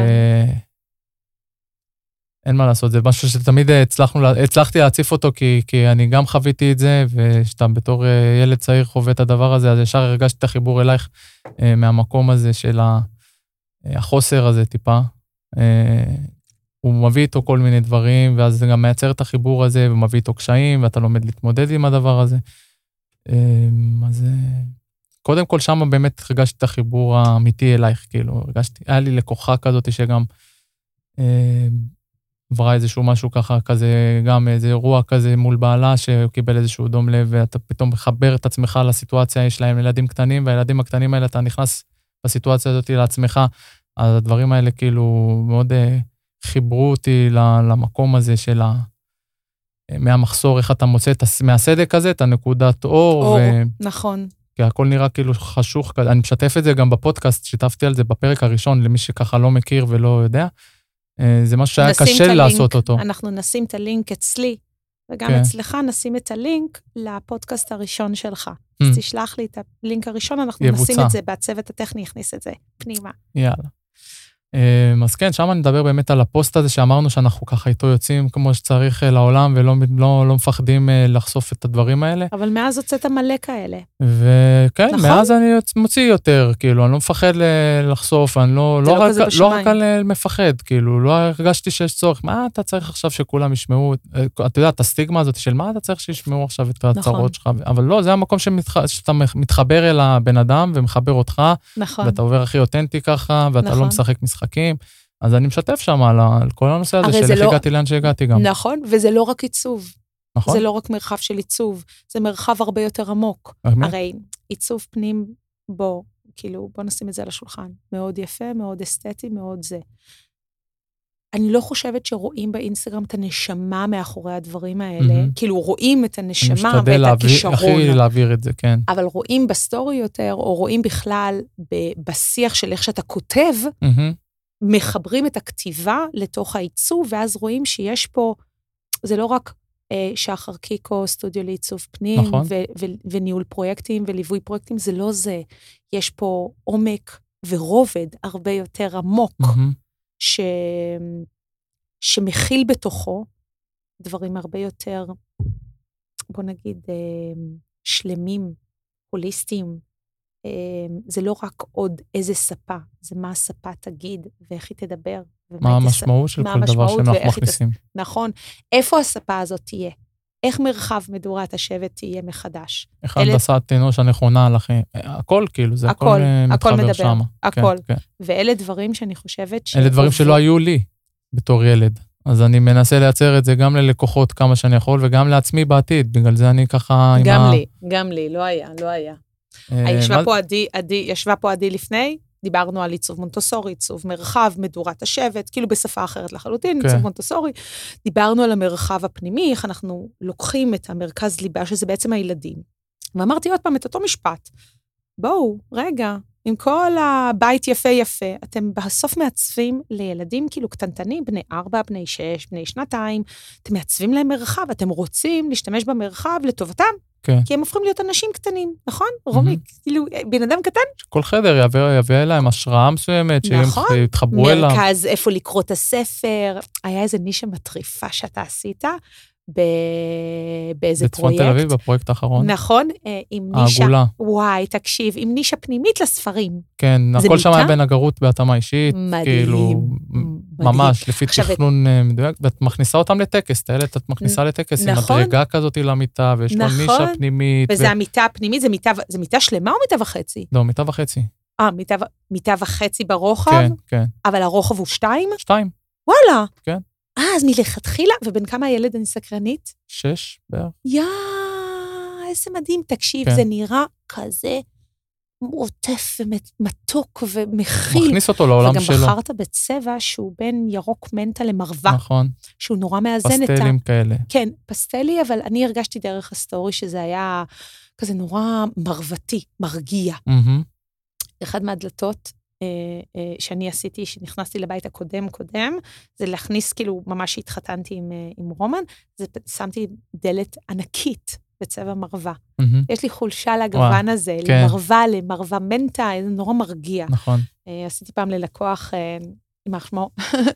Speaker 2: אין מה לעשות, זה משהו שתמיד הצלחנו, הצלחתי להציף אותו, כי, כי אני גם חוויתי את זה, ושאתה בתור ילד צעיר חווה את הדבר הזה, אז ישר הרגשתי את החיבור אלייך מהמקום הזה של החוסר הזה טיפה. הוא מביא איתו כל מיני דברים, ואז זה גם מייצר את החיבור הזה, ומביא איתו קשיים, ואתה לומד להתמודד עם הדבר הזה. אז קודם כל שם באמת הרגשתי את החיבור האמיתי אלייך, כאילו, הרגשתי, היה לי לקוחה כזאת שגם עברה איזשהו משהו ככה, כזה, גם איזה אירוע כזה מול בעלה, שהוא קיבל איזשהו דום לב, ואתה פתאום מחבר את עצמך לסיטואציה, יש להם ילדים קטנים, והילדים הקטנים האלה, אתה נכנס בסיטואציה הזאת לעצמך, אז הדברים האלה כאילו מאוד חיברו אותי למקום הזה של ה... מהמחסור, איך אתה מוצא מהסדק הזה, את הנקודת אור.
Speaker 1: אור,
Speaker 2: ו...
Speaker 1: נכון.
Speaker 2: כי הכל נראה כאילו חשוך, אני משתף את זה גם בפודקאסט, שיתפתי על זה בפרק הראשון, למי שככה לא מכיר ולא יודע, זה משהו שהיה קשה לעשות אותו.
Speaker 1: אנחנו נשים את הלינק אצלי, וגם
Speaker 2: כן.
Speaker 1: אצלך נשים את הלינק לפודקאסט הראשון שלך. אז
Speaker 2: Mm.
Speaker 1: תשלח לי את הלינק הראשון, אנחנו
Speaker 2: יבוצע.
Speaker 1: נשים את זה, והצוות הטכני יכניס את זה פנימה.
Speaker 2: יאללה. אז כן, שם נדבר באמת על הפוסט הזה שאמרנו שאנחנו ככה איתו יוצאים כמו שצריך לעולם, ולא לא, לא מפחדים לחשוף את הדברים האלה.
Speaker 1: אבל מאז הוצאת מלא כאלה.
Speaker 2: וכן,
Speaker 1: נכון?
Speaker 2: מאז אני מוציא יותר, כאילו, אני לא מפחד לחשוף, אני לא, לא,
Speaker 1: לא,
Speaker 2: רק, לא רק על מפחד, כאילו, לא הרגשתי שיש צורך, מה אתה צריך עכשיו שכולם ישמעו, אתה יודע, את הסטיגמה הזאת של מה אתה צריך שישמעו עכשיו את הצרות נכון. שלך, אבל לא, זה המקום שמתח, שאתה מתחבר אל הבן אדם ומחבר אותך,
Speaker 1: נכון.
Speaker 2: ואתה עובר הכי אותנטי ככה, ואתה
Speaker 1: נכון.
Speaker 2: לא משחק משחקים, אז אני משתף שם על, על כל הנושא הזה של איך
Speaker 1: לא...
Speaker 2: הגעתי לאן שהגעתי גם.
Speaker 1: נכון, וזה לא רק עיצוב.
Speaker 2: נכון.
Speaker 1: זה לא רק מרחב של עיצוב, זה מרחב הרבה יותר עמוק. הרי עיצוב פנים בו, כאילו, בוא נשים את זה על השולחן. מאוד יפה, מאוד אסתטי, מאוד זה. אני לא חושבת שרואים באינסטגרם את הנשמה מאחורי הדברים האלה, mm-hmm. כאילו רואים את הנשמה ואת
Speaker 2: להעביר,
Speaker 1: הכישרון.
Speaker 2: הכי להעביר את זה, כן.
Speaker 1: אבל רואים בסטורי יותר, או רואים בכלל בשיח של איך שאתה כותב,
Speaker 2: mm-hmm.
Speaker 1: מחברים את הכתיבה לתוך העיצוב, ואז רואים שיש פה, זה לא רק אה, שחר קיקו, סטודיו לעיצוב פנים,
Speaker 2: נכון.
Speaker 1: ו- ו- וניהול פרויקטים וליווי פרויקטים, זה לא זה. יש פה עומק ורובד הרבה יותר עמוק,
Speaker 2: mm-hmm.
Speaker 1: ש... שמכיל בתוכו דברים הרבה יותר, בוא נגיד, שלמים, הוליסטיים. זה לא רק עוד איזה ספה, זה מה הספה תגיד, ואיך היא תדבר.
Speaker 2: מה המשמעות של כל דבר שאנחנו מכניסים.
Speaker 1: נכון. איפה הספה הזאת תהיה? איך מרחב מדורת השבט תהיה מחדש?
Speaker 2: איך הנדסת אנוש הנכונה לכם? הכל כאילו, זה הכל מתחבר שם.
Speaker 1: הכל. ואלה דברים שאני חושבת ש...
Speaker 2: אלה דברים שלא היו לי בתור ילד. אז אני מנסה לייצר את זה גם ללקוחות כמה שאני יכול, וגם לעצמי בעתיד. בגלל זה אני ככה...
Speaker 1: גם לי, גם לי, לא היה, לא היה. ישבה פה עדי, עדי, ישבה פה עדי לפני, דיברנו על עיצוב מונטסורי, עיצוב מרחב, מדורת השבט, כאילו בשפה אחרת לחלוטין, עיצוב מונטסורי. דיברנו על המרחב הפנימי, איך אנחנו לוקחים את המרכז ליבה, שזה בעצם הילדים. ואמרתי עוד פעם את אותו משפט, בואו, רגע, עם כל הבית יפה יפה, אתם בסוף מעצבים לילדים כאילו קטנטנים, בני ארבע, בני שש, בני שנתיים, אתם מעצבים להם מרחב, אתם רוצים להשתמש במרחב לטובתם,
Speaker 2: כן.
Speaker 1: כי הם הופכים להיות אנשים קטנים, נכון? רומי, כאילו, בן אדם קטן?
Speaker 2: כל חדר יביא להם השראה מסוימת, שהם יתחברו אליו.
Speaker 1: מרכז, איפה לקרוא את הספר, היה איזה נישה מטריפה שאתה עשית, באיזה פרויקט.
Speaker 2: בצפון תל אביב, בפרויקט האחרון.
Speaker 1: נכון, עם נישה.
Speaker 2: העגולה.
Speaker 1: וואי, תקשיב, עם נישה פנימית לספרים.
Speaker 2: כן, הכל שם היה בנגרות בהתאמה אישית.
Speaker 1: מדהים.
Speaker 2: כאילו, ממש, לפי תכנון מדויק, ואת מכניסה אותם לטקס, את הילד, את מכניסה לטקס, עם מדרגה כזאת למיטה, ויש לו נישה פנימית.
Speaker 1: וזה המיטה הפנימית, זה מיטה שלמה או מיטה וחצי?
Speaker 2: לא, מיטה וחצי.
Speaker 1: אה, מיטה וחצי ברוחב?
Speaker 2: כן, כן.
Speaker 1: אבל הרוחב הוא שתיים?
Speaker 2: שתיים.
Speaker 1: וואלה.
Speaker 2: כן.
Speaker 1: אה, אז מלכתחילה, ובין כמה הילד אני סקרנית?
Speaker 2: שש בערך.
Speaker 1: יא, איזה מדהים, תקשיב,
Speaker 2: כן.
Speaker 1: זה נראה כזה עוטף ומתוק ומכיל.
Speaker 2: מכניס אותו לעולם שלו.
Speaker 1: וגם בחרת בצבע שהוא בין ירוק מנטה למרווה.
Speaker 2: נכון.
Speaker 1: שהוא נורא מאזן את ה...
Speaker 2: פסטלים כאלה.
Speaker 1: כן, פסטלי, אבל אני הרגשתי דרך הסטורי שזה היה כזה נורא מרותי, מרגיע.
Speaker 2: Mm-hmm.
Speaker 1: אחד מהדלתות, שאני עשיתי, שנכנסתי לבית הקודם קודם, זה להכניס, כאילו, ממש התחתנתי עם, עם רומן, זה שמתי דלת ענקית בצבע מרווה. Mm-hmm. יש לי חולשה לגוון הזה, כן. למרווה, למרווה מנטה, זה נורא מרגיע.
Speaker 2: נכון.
Speaker 1: עשיתי פעם ללקוח, יימח שמו,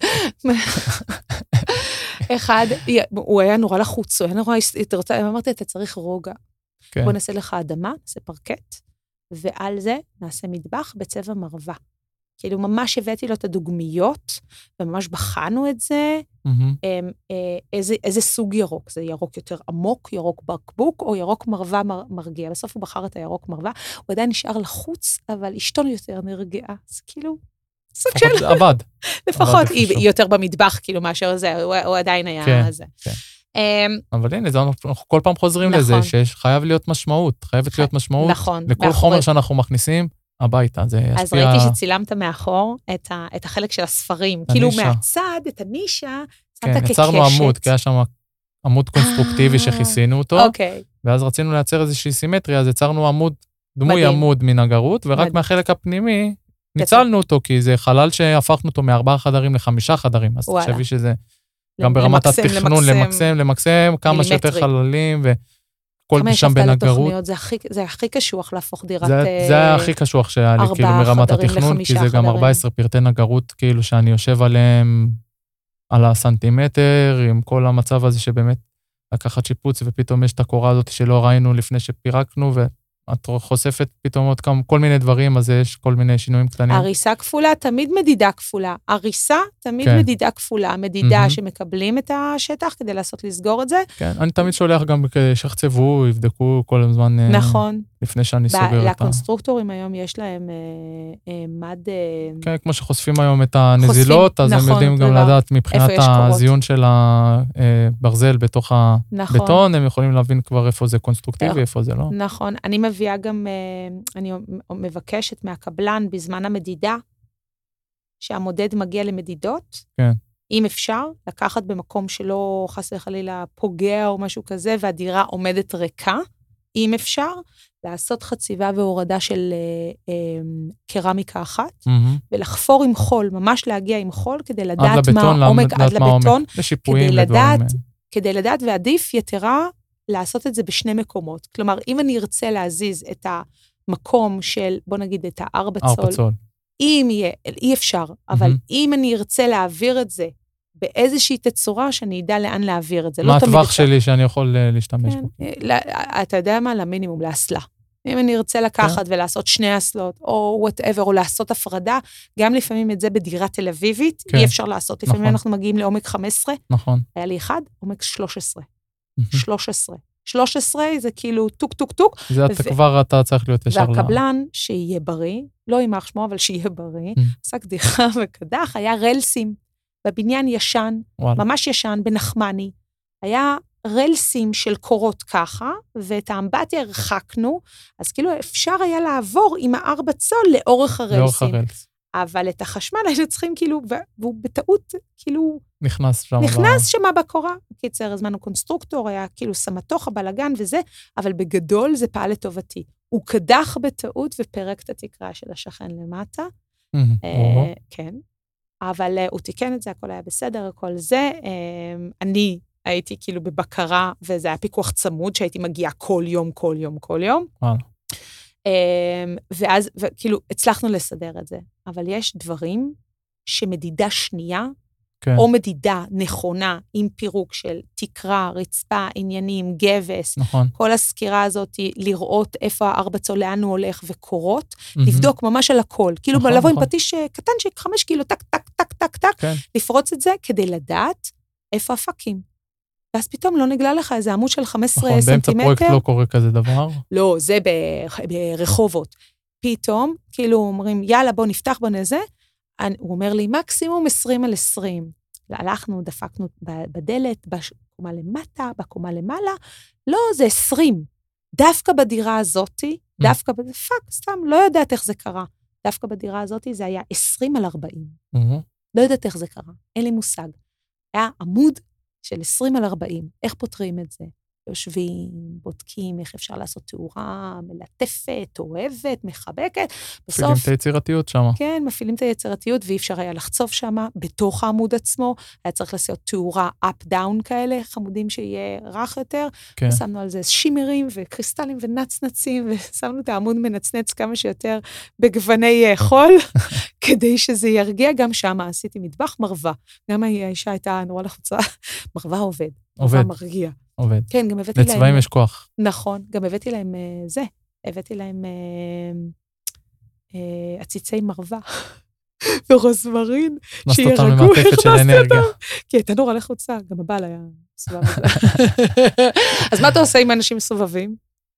Speaker 1: אחד, הוא היה נורא לחוץ, הוא היה נורא, אמרתי, אתה צריך רוגע. כן. בוא נעשה לך אדמה, נעשה פרקט, ועל זה נעשה מטבח בצבע מרווה. כאילו ממש הבאתי לו את הדוגמיות, וממש בחנו את זה, mm-hmm. איזה, איזה סוג ירוק, זה ירוק יותר עמוק, ירוק בקבוק, או ירוק מרווה מר, מרגיע. בסוף הוא בחר את הירוק מרווה, הוא עדיין נשאר לחוץ, אבל אשתו יותר נרגעה. אז כאילו, סוג של...
Speaker 2: עבד.
Speaker 1: לפחות, היא, היא יותר במטבח, כאילו, מאשר זה, הוא, הוא עדיין היה
Speaker 2: כן,
Speaker 1: זה.
Speaker 2: כן. אבל הנה, אנחנו כל פעם חוזרים לזה, שחייב להיות משמעות, חייבת להיות משמעות לכל חומר שאנחנו מכניסים הביתה.
Speaker 1: אז ראיתי שצילמת מאחור את החלק של הספרים, כאילו מהצד, את הנישה, שמת כקשת.
Speaker 2: כן, יצרנו עמוד, כי היה שם עמוד קונסטרוקטיבי שחיסינו אותו, ואז רצינו לייצר איזושהי סימטריה, אז יצרנו עמוד, דמוי עמוד מנגרות, ורק מהחלק הפנימי ניצלנו אותו, כי זה חלל שהפכנו אותו מארבעה חדרים לחמישה חדרים, אז תחשבי שזה גם ברמת התכנון, למקסם, למקסם, כמה שיותר חללים, וכל שם בנגרות.
Speaker 1: זה הכי קשוח להפוך דירת...
Speaker 2: זה היה הכי קשוח שהיה לי, כאילו, מרמת התכנון, כי זה גם ארבעה עשר פרטי נגרות, כאילו, שאני יושב עליהם על הסנטימטר, עם כל המצב הזה שבאמת לקחת שיפוץ, ופתאום יש את הקורה הזאת שלא ראינו לפני שפירקנו, ו... את חושפת פתאום עוד כל מיני דברים, אז יש כל מיני שינויים קטנים.
Speaker 1: הריסה כפולה, תמיד מדידה כפולה. הריסה, תמיד כן. מדידה כפולה. מדידה mm-hmm. שמקבלים את השטח כדי לעשות לסגור את זה.
Speaker 2: כן, אני תמיד שולח גם שיחצבו, יבדקו כל הזמן.
Speaker 1: נכון.
Speaker 2: לפני שאני סוגר אותה.
Speaker 1: לקונסטרוקטורים היום יש להם אה, אה, מד... אה,
Speaker 2: כן, כמו שחושפים היום את הנזילות, חושפים, אז נכון, הם יודעים גם דבר. לדעת מבחינת הזיון של הברזל בתוך נכון. הבטון, הם יכולים להבין כבר איפה זה קונסטרוקטיבי, איפה זה לא.
Speaker 1: נכון. אני מביאה גם, אני מבקשת מהקבלן בזמן המדידה, שהמודד מגיע למדידות,
Speaker 2: כן.
Speaker 1: אם אפשר, לקחת במקום שלא חס וחלילה פוגע או משהו כזה, והדירה עומדת ריקה, אם אפשר, לעשות חציבה והורדה של אה, אה, קרמיקה אחת, mm-hmm. ולחפור עם חול, ממש להגיע עם חול, כדי לדעת
Speaker 2: לבטון,
Speaker 1: מה העומק, עד לבטון,
Speaker 2: לשיפועים,
Speaker 1: כדי
Speaker 2: לדברים.
Speaker 1: לדעת, כדי לדעת, ועדיף יתרה, לעשות את זה בשני מקומות. כלומר, אם אני ארצה להזיז את המקום של, בוא נגיד, את הארבע צול,
Speaker 2: ארבע צול.
Speaker 1: אם יהיה, אי אפשר, אבל mm-hmm. אם אני ארצה להעביר את זה, באיזושהי תצורה שאני אדע לאן להעביר את זה.
Speaker 2: מה הטווח שלי שאני יכול להשתמש בו?
Speaker 1: אתה יודע מה? למינימום, לאסלה. אם אני ארצה לקחת ולעשות שני אסלות, או whatever, או לעשות הפרדה, גם לפעמים את זה בדירה תל אביבית, אי אפשר לעשות. לפעמים אנחנו מגיעים לעומק חמש עשרה.
Speaker 2: נכון.
Speaker 1: היה לי אחד, עומק שלוש עשרה. שלוש עשרה. שלוש עשרה זה כאילו טוק טוק טוק.
Speaker 2: זה אתה כבר אתה צריך להיות ישר.
Speaker 1: והקבלן שיהיה בריא, לא יימח שמו, אבל שיהיה בריא, עשה קדיחה וקדח, היה רלסים. בבניין ישן, וואלה. ממש ישן, בנחמני, היה רלסים של קורות ככה, ואת האמבטיה הרחקנו, אז כאילו אפשר היה לעבור עם הארבע צול לאורך הרלסים. לאורך הרלס. אבל את החשמל היינו צריכים כאילו, והוא בטעות כאילו...
Speaker 2: נכנס שם.
Speaker 1: נכנס שם בקורה. קיצר, הזמנו קונסטרוקטור, היה כאילו סמטוך, הבלגן וזה, אבל בגדול זה פעל לטובתי. הוא קדח בטעות ופרק את התקרה של השכן למטה. כן. אבל הוא תיקן את זה, הכל היה בסדר, הכל זה. אני הייתי כאילו בבקרה, וזה היה פיקוח צמוד, שהייתי מגיעה כל יום, כל יום, כל יום. ואז, כאילו, הצלחנו לסדר את זה. אבל יש דברים שמדידה שנייה, או מדידה נכונה, עם פירוק של תקרה, רצפה, עניינים, גבס, כל הסקירה הזאת, לראות איפה הארבע צול, לאן הוא הולך וקורות, לבדוק ממש על הכל. כאילו, לבוא עם פטיש קטן של חמש קילו, טק, טק, טק, טק, טק, לפרוץ את זה כדי לדעת איפה הפקים. ואז פתאום לא נגלה לך איזה עמוד של חמישה עשר סנטימטר.
Speaker 2: באמצע פרויקט לא קורה כזה דבר?
Speaker 1: לא, זה ברחובות. פתאום, כאילו אומרים, יאללה, בוא נפתח בנזה, הוא אומר לי, מקסימום עשרים על עשרים. הלכנו, דפקנו בדלת, בקומה למטה, בקומה למעלה, לא, זה עשרים. דווקא בדירה הזאת, דווקא, פאק, סתם, לא יודעת איך זה קרה. דווקא בדירה הזאת זה היה עשרים על ארבעים. לא יודעת איך זה קרה, אין לי מושג. היה עמוד של עשרים על ארבעים, איך פותרים את זה? יושבים, בודקים איך אפשר לעשות תאורה, מלטפת, אוהבת, מחבקת. בסוף...
Speaker 2: מפעילים את היצירתיות שם.
Speaker 1: כן, מפעילים את היצירתיות, ואי אפשר היה לחצוף שם, בתוך העמוד עצמו, היה צריך לעשות תאורה up-down כאלה, חמודים שיהיה רך יותר, כן. ושמנו על זה שימרים וקריסטלים ונצנצים, ושמנו את העמוד מנצנץ כמה שיותר בגווני חול, כדי שזה ירגיע גם שם, עשיתי מטבח מרווה. גם האישה הייתה נורא לחוצה, מרווה עובד.
Speaker 2: עובד.
Speaker 1: מרגיע.
Speaker 2: עובד.
Speaker 1: כן, גם הבאתי להם...
Speaker 2: לצבעים יש כוח.
Speaker 1: נכון, גם הבאתי להם זה, הבאתי להם עציצי מרווה ורוזמרין,
Speaker 2: שירגעו, הכנסתי אותם.
Speaker 1: כי הייתה נורא לחוצה, גם הבעל היה סבב. אז מה אתה עושה עם אנשים מסובבים?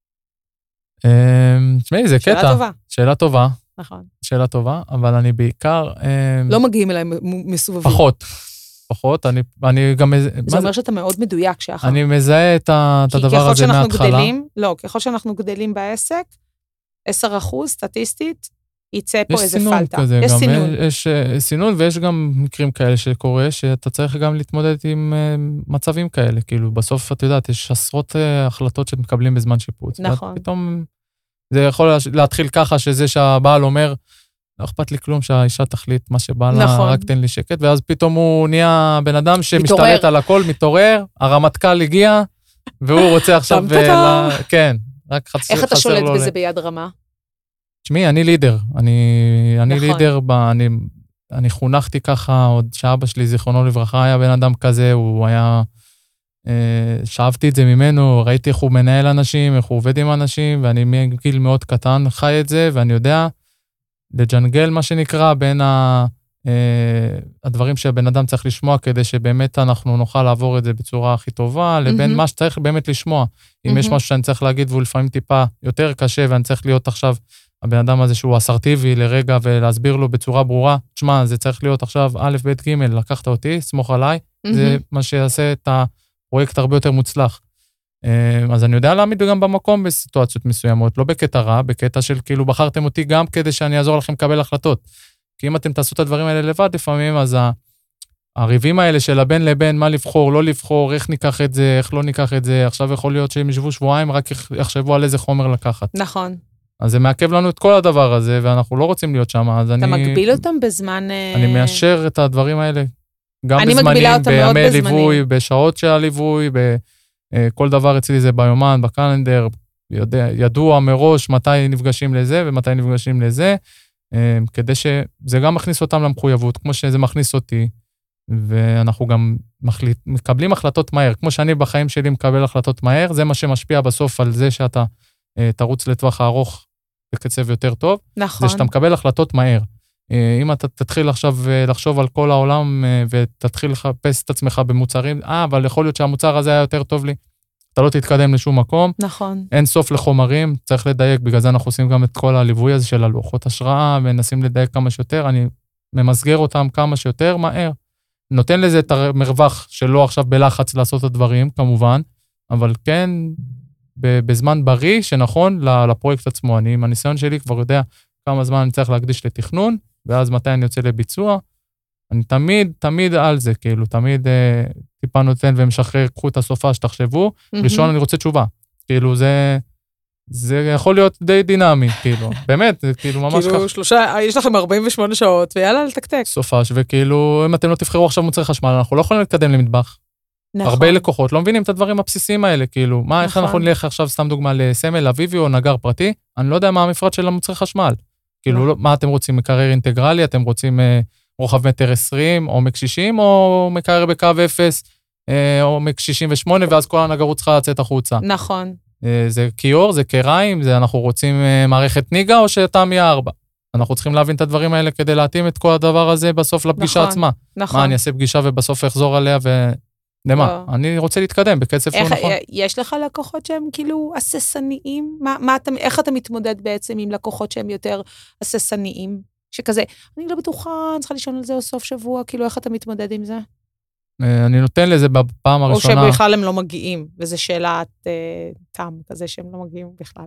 Speaker 2: תשמעי, זה קטע.
Speaker 1: שאלה טובה.
Speaker 2: שאלה טובה.
Speaker 1: נכון.
Speaker 2: שאלה טובה, אבל אני בעיקר...
Speaker 1: לא מגיעים אליהם מסובבים.
Speaker 2: פחות. פחות, אני, אני גם...
Speaker 1: זה אומר שאתה מאוד מדויק שאחר.
Speaker 2: אני מזהה את הדבר הזה מההתחלה.
Speaker 1: גדלים, לא, ככל שאנחנו גדלים בעסק, עשרה אחוז סטטיסטית, יצא פה איזה פלטה.
Speaker 2: כזה, יש סינון. יש סינון, ויש גם מקרים כאלה שקורה, שאתה צריך גם להתמודד עם מצבים כאלה. כאילו, בסוף, את יודעת, יש עשרות החלטות שמקבלים בזמן שיפוץ.
Speaker 1: נכון.
Speaker 2: פתאום זה יכול להתחיל ככה, שזה שהבעל אומר, לא אכפת לי כלום שהאישה תחליט מה שבא לה, נכון. רק תן לי שקט, ואז פתאום הוא נהיה בן אדם שמשתלט על הכל, מתעורר, הרמטכ"ל הגיע, והוא רוצה עכשיו... ולה... כן, רק חסר לו...
Speaker 1: איך אתה שולט בזה ביד רמה?
Speaker 2: תשמעי, אני לידר. אני, אני נכון. לידר, ב... אני, אני חונכתי ככה, עוד שאבא שלי, זיכרונו לברכה, היה בן אדם כזה, הוא היה... שאבתי את זה ממנו, ראיתי איך הוא מנהל אנשים, איך הוא עובד עם אנשים, ואני מגיל מאוד קטן חי את זה, ואני יודע... לג'נגל, מה שנקרא, בין ה, אה, הדברים שהבן אדם צריך לשמוע, כדי שבאמת אנחנו נוכל לעבור את זה בצורה הכי טובה, לבין mm-hmm. מה שצריך באמת לשמוע. אם mm-hmm. יש משהו שאני צריך להגיד, והוא לפעמים טיפה יותר קשה, ואני צריך להיות עכשיו, הבן אדם הזה שהוא אסרטיבי לרגע, ולהסביר לו בצורה ברורה, תשמע, זה צריך להיות עכשיו א', ב', ג', לקחת אותי, סמוך עליי, mm-hmm. זה מה שיעשה את הפרויקט הרבה יותר מוצלח. אז אני יודע להעמיד גם במקום בסיטואציות מסוימות, לא בקטע רע, בקטע של כאילו בחרתם אותי גם כדי שאני אעזור לכם לקבל החלטות. כי אם אתם תעשו את הדברים האלה לבד לפעמים, אז הריבים האלה של הבן לבן, מה לבחור, לא לבחור, איך ניקח את זה, איך לא ניקח את זה, עכשיו יכול להיות שהם ישבו שבועיים, רק יחשבו על איזה חומר לקחת.
Speaker 1: נכון.
Speaker 2: אז זה מעכב לנו את כל הדבר הזה, ואנחנו לא רוצים להיות שם, אז אני...
Speaker 1: אתה מגביל אותם בזמן...
Speaker 2: אני מאשר את הדברים האלה, גם בזמנים, בימי ליווי, בשעות של הליווי, ב... כל דבר אצלי זה ביומן, בקלנדר, יודע, ידוע מראש מתי נפגשים לזה ומתי נפגשים לזה, כדי שזה גם מכניס אותם למחויבות, כמו שזה מכניס אותי, ואנחנו גם מחליט, מקבלים החלטות מהר, כמו שאני בחיים שלי מקבל החלטות מהר, זה מה שמשפיע בסוף על זה שאתה תרוץ לטווח הארוך בקצב יותר טוב,
Speaker 1: נכון.
Speaker 2: זה שאתה מקבל החלטות מהר. אם אתה תתחיל עכשיו לחשוב על כל העולם, ותתחיל לחפש את עצמך במוצרים, אה, אבל יכול להיות שהמוצר הזה היה יותר טוב לי, אתה לא תתקדם לשום מקום.
Speaker 1: נכון.
Speaker 2: אין סוף לחומרים, צריך לדייק, בגלל זה אנחנו עושים גם את כל הליווי הזה של הלוחות השראה, ונסים לדייק כמה שיותר, אני ממסגר אותם כמה שיותר מהר. נותן לזה את המרווח שלא עכשיו בלחץ לעשות את הדברים, כמובן, אבל כן, בזמן בריא שנכון לפרויקט עצמו. אני עם הניסיון שלי כבר יודע כמה זמן אני צריך להקדיש לתכנון, ואז מתי אני יוצא לביצוע. אני תמיד, תמיד על זה, כאילו, תמיד אה, טיפה נותן ומשחרר, קחו את הסופה שתחשבו, mm-hmm. ראשון אני רוצה תשובה. כאילו, זה, זה יכול להיות די דינמי, כאילו, באמת, זה כאילו ממש
Speaker 1: כאילו, שלושה, יש לכם ארבעים ושמונה שעות, ויאללה, לתקתק.
Speaker 2: סופש, וכאילו, אם אתם לא תבחרו עכשיו מוצרי חשמל, אנחנו לא יכולים להתקדם למטבח.
Speaker 1: נכון.
Speaker 2: הרבה לקוחות לא מבינים את הדברים הבסיסיים האלה, כאילו, מה, איך אנחנו נלך עכשיו, סתם דוגמה, לסמל, אביבי או נגר פרטי, אני לא יודע מה המפרט של המוצרי חשמל. כאילו, מה אתם רוצים, מקרר אינטגרלי, אתם רוצים רוחב מטר עשרים, עומק שישים, או מקרר בקו אפס, עומק שישים ושמונה, ואז כל הנגרות צריכה לצאת החוצה.
Speaker 1: נכון.
Speaker 2: זה קיור, זה קריים, זה אנחנו רוצים מערכת ניגה, או שתמי ארבע. אנחנו צריכים להבין את הדברים האלה, כדי להתאים את כל הדבר הזה בסוף לפגישה עצמה.
Speaker 1: נכון.
Speaker 2: מה, אני אעשה פגישה ובסוף אחזור עליה ו... למה? אני רוצה להתקדם בקצב שהוא נכון.
Speaker 1: יש לך לקוחות שהם כאילו הססניים? איך אתה מתמודד בעצם עם לקוחות שהם יותר הססניים? שכזה, אני לא בטוחה, אני צריכה לישון על זה או סוף שבוע, כאילו איך אתה מתמודד עם זה?
Speaker 2: אני נותן לזה בפעם הראשונה.
Speaker 1: או שבכלל הם לא מגיעים, וזו שאלת תם כזה שהם לא מגיעים בכלל.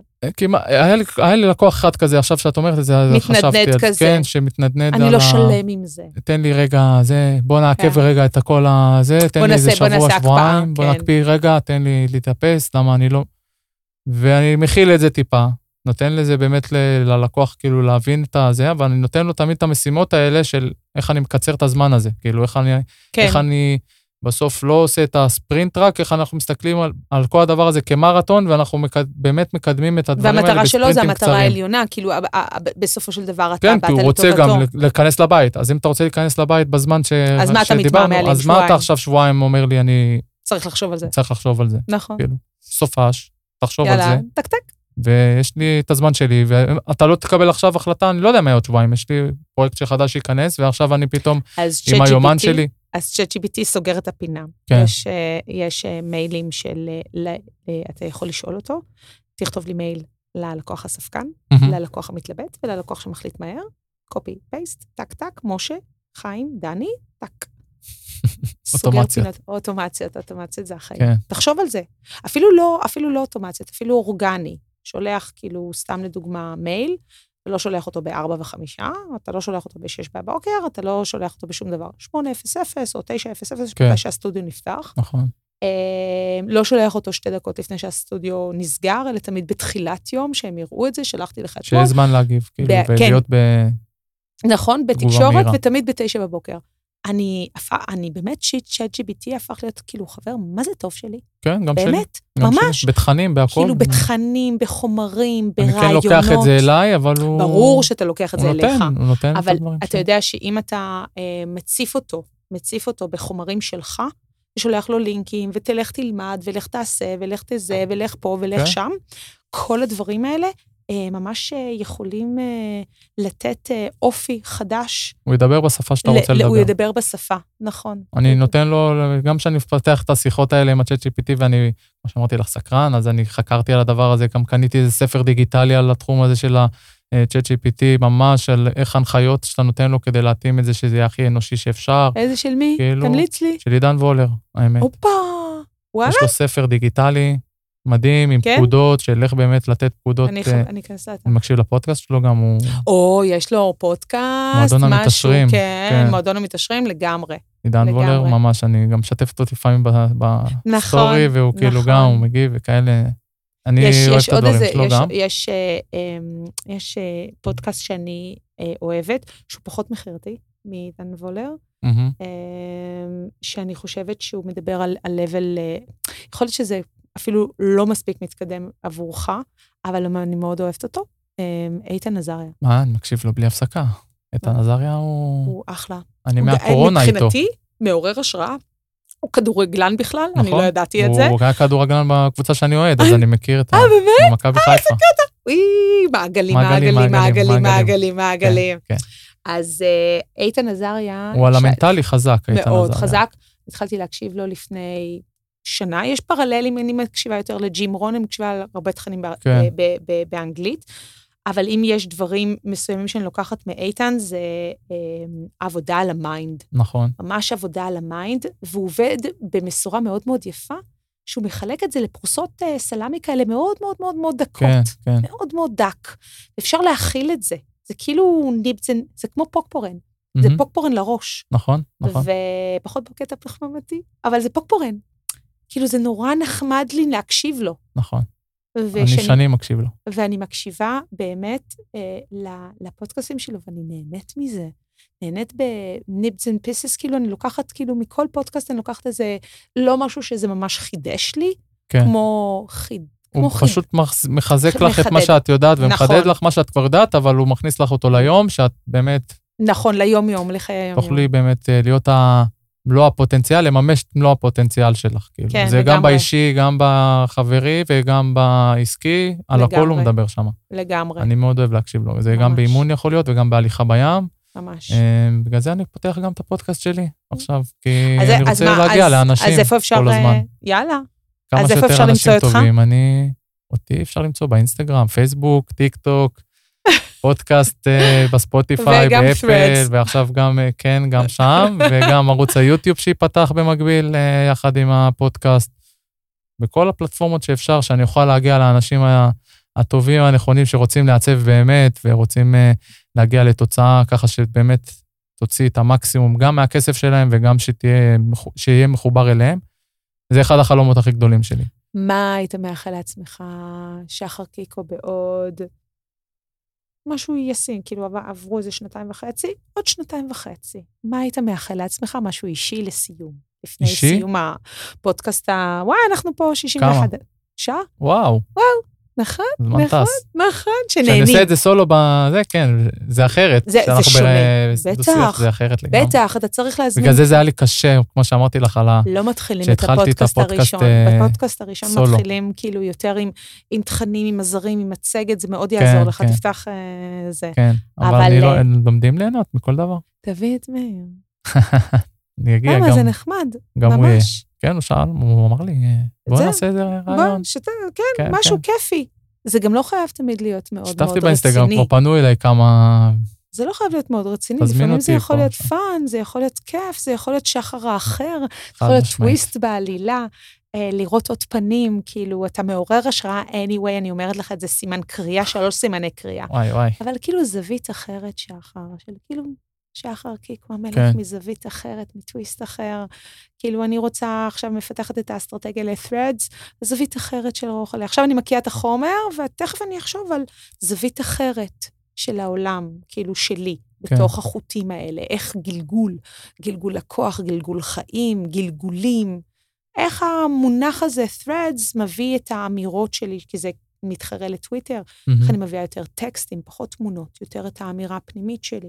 Speaker 2: היה לי לקוח אחד כזה, עכשיו שאת אומרת את זה,
Speaker 1: מתנדנד כזה.
Speaker 2: כן, שמתנדנד.
Speaker 1: אני לא שלם עם זה.
Speaker 2: תן לי רגע, זה, בוא נעקב רגע את הכל הזה, תן לי איזה שבוע, שבועיים, בוא נקפיא רגע, תן לי להתאפס, למה אני לא... ואני מכיל את זה טיפה, נותן לזה באמת ללקוח, כאילו להבין את זה, אבל אני נותן לו תמיד את המשימות האלה של איך אני מקצר את הזמן הזה, כאילו איך אני, כן. איך אני בסוף לא עושה את הספרינט רק, איך אנחנו מסתכלים על, על כל הדבר הזה כמרתון, ואנחנו מקד, באמת מקדמים את הדברים האלה בספרינטים קצרים.
Speaker 1: והמטרה שלו זה המטרה העליונה, כאילו בסופו של דבר אתה
Speaker 2: כן, כי הוא רוצה גם להיכנס לבית, אז אם אתה רוצה להיכנס לבית בזמן ש...
Speaker 1: אז מה אתה מתמהמה עליהם
Speaker 2: אז שבועיים? מה אתה עכשיו שבועיים אומר לי, אני...
Speaker 1: צריך לחשוב על זה.
Speaker 2: צריך לחשוב על זה.
Speaker 1: נכון.
Speaker 2: כאילו, סופש, תחשוב על זה.
Speaker 1: יאללה, טק טק.
Speaker 2: ויש לי את הזמן שלי, ואתה לא תקבל עכשיו החלטה, אני לא יודע מה עוד שבועיים, יש לי פרויקט שחדש ייכנס, ועכשיו אני פתאום עם היומן שלי.
Speaker 1: אז צ'אט-ג'י פי טי סוגר את הפינה.
Speaker 2: כן.
Speaker 1: יש, יש מיילים של, אתה יכול לשאול אותו, תכתוב לי מייל ללקוח הספקן, ללקוח המתלבט, וללקוח שמחליט מהר, קופי, פייסט, טק טק, משה, חיים, דני, טק.
Speaker 2: אוטומציות.
Speaker 1: אוטומציות, אוטומציות זה החיים.
Speaker 2: כן.
Speaker 1: תחשוב על זה. אפילו לא, אפילו לא אוטומציות, אפילו אורגני. שולח כאילו, סתם לדוגמה, מייל, אתה לא שולח אותו בארבע וחמישה, אתה לא שולח אותו בשש בבוקר, אתה לא שולח אותו בשום דבר. שמונה אפס אפס או תשע אפס אפס,
Speaker 2: כן.
Speaker 1: שהסטודיו נפתח.
Speaker 2: נכון.
Speaker 1: לא שולח אותו שתי דקות לפני שהסטודיו נסגר, אלא תמיד בתחילת יום, שהם יראו את זה, שלחתי לך אתמול.
Speaker 2: שיש זמן להגיב, כאילו, ולהיות ב...
Speaker 1: נכון, בתקשורת ותמיד בתשע בבוקר. אני, אני באמת שיט, צ'אט ג'י פי טי הפך להיות כאילו חבר, מה זה טוב שלי?
Speaker 2: כן, גם שלי.
Speaker 1: באמת, ממש.
Speaker 2: בתכנים, בהכל.
Speaker 1: כאילו בתכנים, בחומרים, ברעיונות.
Speaker 2: אני כן לוקח את זה אליי, אבל הוא...
Speaker 1: ברור שאתה לוקח את זה אליך.
Speaker 2: הוא נותן,
Speaker 1: אבל אתה יודע שאם אתה מציף אותו, מציף אותו בחומרים שלך, ושולח לו לינקים, ותלך תלמד, ולך תעשה, ולך תזה, ולך פה, ולך שם, כל הדברים האלה, ממש יכולים לתת אופי חדש.
Speaker 2: הוא ידבר בשפה שאתה רוצה לדבר.
Speaker 1: הוא ידבר בשפה, נכון.
Speaker 2: אני נותן לו, גם כשאני מפתח את השיחות האלה עם ה-צ'אט ג'י פי טי, ואני, כמו שאמרתי לך, סקרן, אז אני חקרתי על הדבר הזה, גם קניתי איזה ספר דיגיטלי על התחום הזה של ה-צ'אט ג'י פי טי, ממש על איך הנחיות שאתה נותן לו כדי להתאים את זה, שזה יהיה הכי אנושי שאפשר.
Speaker 1: איזה של מי? תמליץ לי.
Speaker 2: של עידן וולר, האמת.
Speaker 1: אופה, וואלה.
Speaker 2: יש לו ספר דיגיטלי. מדהים, עם כן? פקודות, של איך באמת לתת פקודות. אני,
Speaker 1: אה, אני אכנס לאתה.
Speaker 2: אני מקשיב לפודקאסט שלו גם, הוא...
Speaker 1: או, יש לו פודקאסט,
Speaker 2: מועדון משהו, המתשרים.
Speaker 1: כן, כן, מועדון המתשרים לגמרי.
Speaker 2: עידן וולר, ממש, אני גם משתף אותו לפעמים בסטורי, נכון, והוא נכון. כאילו גם, הוא מגיב וכאלה. אני יש, אוהב יש את הדברים איזה, שלו
Speaker 1: יש,
Speaker 2: גם.
Speaker 1: יש, יש, יש פודקאסט שאני אוהבת, שהוא פחות מכירתי, מעידן וולר, mm-hmm. שאני חושבת שהוא מדבר על, על level, יכול להיות שזה אפילו לא מספיק מתקדם עבורך, אבל אני מאוד אוהבת אותו. איתן עזריה.
Speaker 2: מה, אני מקשיב לו בלי הפסקה. איתן עזריה הוא...
Speaker 1: הוא אחלה.
Speaker 2: אני מהקורונה איתו.
Speaker 1: מבחינתי, מעורר השראה. הוא כדורגלן בכלל, אני לא ידעתי את זה.
Speaker 2: הוא היה כדורגלן בקבוצה שאני אוהד, אז אני מכיר את מכבי חיפה.
Speaker 1: אה, איזה קטע. וואי, מעגלים, מעגלים, מעגלים, מעגלים, מעגלים. אז איתן עזריה...
Speaker 2: הוא על המנטלי חזק, איתן עזריה.
Speaker 1: מאוד חזק. התחלתי להקשיב לו לפני... שנה, יש פרללים, אני מקשיבה יותר לג'ים רון, אני מקשיבה על הרבה תכנים כן. באנגלית, אבל אם יש דברים מסוימים שאני לוקחת מאיתן, זה אה, עבודה על המיינד.
Speaker 2: נכון.
Speaker 1: ממש עבודה על המיינד, והוא עובד במסורה מאוד מאוד יפה, שהוא מחלק את זה לפרוסות אה, סלמי כאלה מאוד מאוד מאוד מאוד דקות.
Speaker 2: כן, כן.
Speaker 1: מאוד מאוד דק. אפשר להכיל את זה. זה כאילו, זה, זה כמו פוקפורן. Mm-hmm. זה פוקפורן לראש.
Speaker 2: נכון, נכון.
Speaker 1: ופחות בקטע פחממתי, אבל זה פוקפורן. כאילו זה נורא נחמד לי להקשיב לו.
Speaker 2: נכון. אני שנים מקשיב לו.
Speaker 1: ואני מקשיבה באמת לפודקאסטים שלו, ואני נהנית מזה. נהנית בניבס אנד פיסס, כאילו אני לוקחת, כאילו מכל פודקאסט אני לוקחת איזה, לא משהו שזה ממש חידש לי, כמו חיד.
Speaker 2: הוא פשוט מחזק לך את מה שאת יודעת, ומחדד לך מה שאת כבר יודעת, אבל הוא מכניס לך אותו ליום, שאת באמת...
Speaker 1: נכון, ליום יום, לחיי היום יום.
Speaker 2: תוכלי באמת להיות מלוא הפוטנציאל, לממש את מלוא הפוטנציאל שלך. כן, זה גם באישי, גם בחברי, וגם בעסקי, על הכל הוא מדבר שם.
Speaker 1: לגמרי.
Speaker 2: אני מאוד אוהב להקשיב לו. זה גם באימון יכול להיות, וגם בהליכה בים.
Speaker 1: ממש.
Speaker 2: בגלל זה אני פותח גם את הפודקאסט שלי עכשיו, כי אני רוצה להגיע לאנשים כל הזמן.
Speaker 1: אז איפה אפשר... יאללה.
Speaker 2: כמה שיותר אנשים טובים. אני... אותי אפשר למצוא באינסטגרם, פייסבוק, טיק טוק, פודקאסט בספוטיפיי, באפל, ועכשיו גם, כן, גם שם, וגם ערוץ היוטיוב שיפתח במקביל יחד עם הפודקאסט. בכל הפלטפורמות שאפשר, שאני אוכל להגיע לאנשים הטובים, הנכונים, שרוצים לעצב באמת, ורוצים להגיע לתוצאה ככה שבאמת תוציא את המקסימום, גם מהכסף שלהם, וגם שתהיה, שיהיה מחובר אליהם. זה אחד החלומות הכי גדולים שלי.
Speaker 1: מה היית מאחל לעצמך, שחר קיקו בעוד... משהו ישים, כאילו עברו איזה שנתיים וחצי, עוד שנתיים וחצי. מה היית מאחל לעצמך? משהו אישי לסיום. לפני אישי? סיום הפודקאסט ה... וואי, אנחנו פה שישים ואחת... כמה? שעה?
Speaker 2: וואו.
Speaker 1: וואו. נכון, נכון, נכון, שנהנים.
Speaker 2: שאני עושה את זה סולו בזה, כן, זה אחרת.
Speaker 1: זה שונה, בטח.
Speaker 2: זה אחרת לגמרי.
Speaker 1: בטח, אתה צריך להזמין.
Speaker 2: בגלל זה זה היה לי קשה, כמו שאמרתי לך על ה...
Speaker 1: לא מתחילים את הפודקאסט הראשון. בפודקאסט הראשון מתחילים כאילו יותר עם תכנים, עם עזרים, עם מצגת, זה מאוד יעזור לך, תפתח זה.
Speaker 2: כן, אבל אני לא, הם לומדים ליהנות מכל דבר.
Speaker 1: תביא את מאיר.
Speaker 2: אני אגיע גם.
Speaker 1: למה, זה נחמד, ממש.
Speaker 2: כן, הוא שאל, הוא אמר לי, בוא נעשה איזה רעיון.
Speaker 1: כן, משהו כיפי. זה גם לא חייב תמיד להיות מאוד מאוד רציני.
Speaker 2: שתפתי באינסטגרם, כבר פנו אליי כמה...
Speaker 1: זה לא חייב להיות מאוד רציני, לפעמים זה יכול להיות פאן, זה יכול להיות כיף, זה יכול להיות שחר האחר, יכול להיות טוויסט בעלילה, לראות עוד פנים, כאילו, אתה מעורר השראה, anyway, אני אומרת לך את זה סימן קריאה, שלוש סימני קריאה.
Speaker 2: וואי, וואי.
Speaker 1: אבל כאילו זווית אחרת שחר, של כאילו... שחר קיקו המלך כן. מזווית אחרת, מטוויסט אחר. כאילו אני רוצה, עכשיו מפתחת את האסטרטגיה ל-threads, זווית אחרת של רוחלי. עכשיו אני מקיאה את החומר, ותכף אני אחשוב על זווית אחרת של העולם, כאילו שלי, כן. בתוך החוטים האלה. איך גלגול, גלגול לקוח, גלגול חיים, גלגולים. איך המונח הזה, threads, מביא את האמירות שלי, כי זה מתחרה לטוויטר, mm-hmm. איך אני מביאה יותר טקסטים, פחות תמונות, יותר את האמירה הפנימית שלי.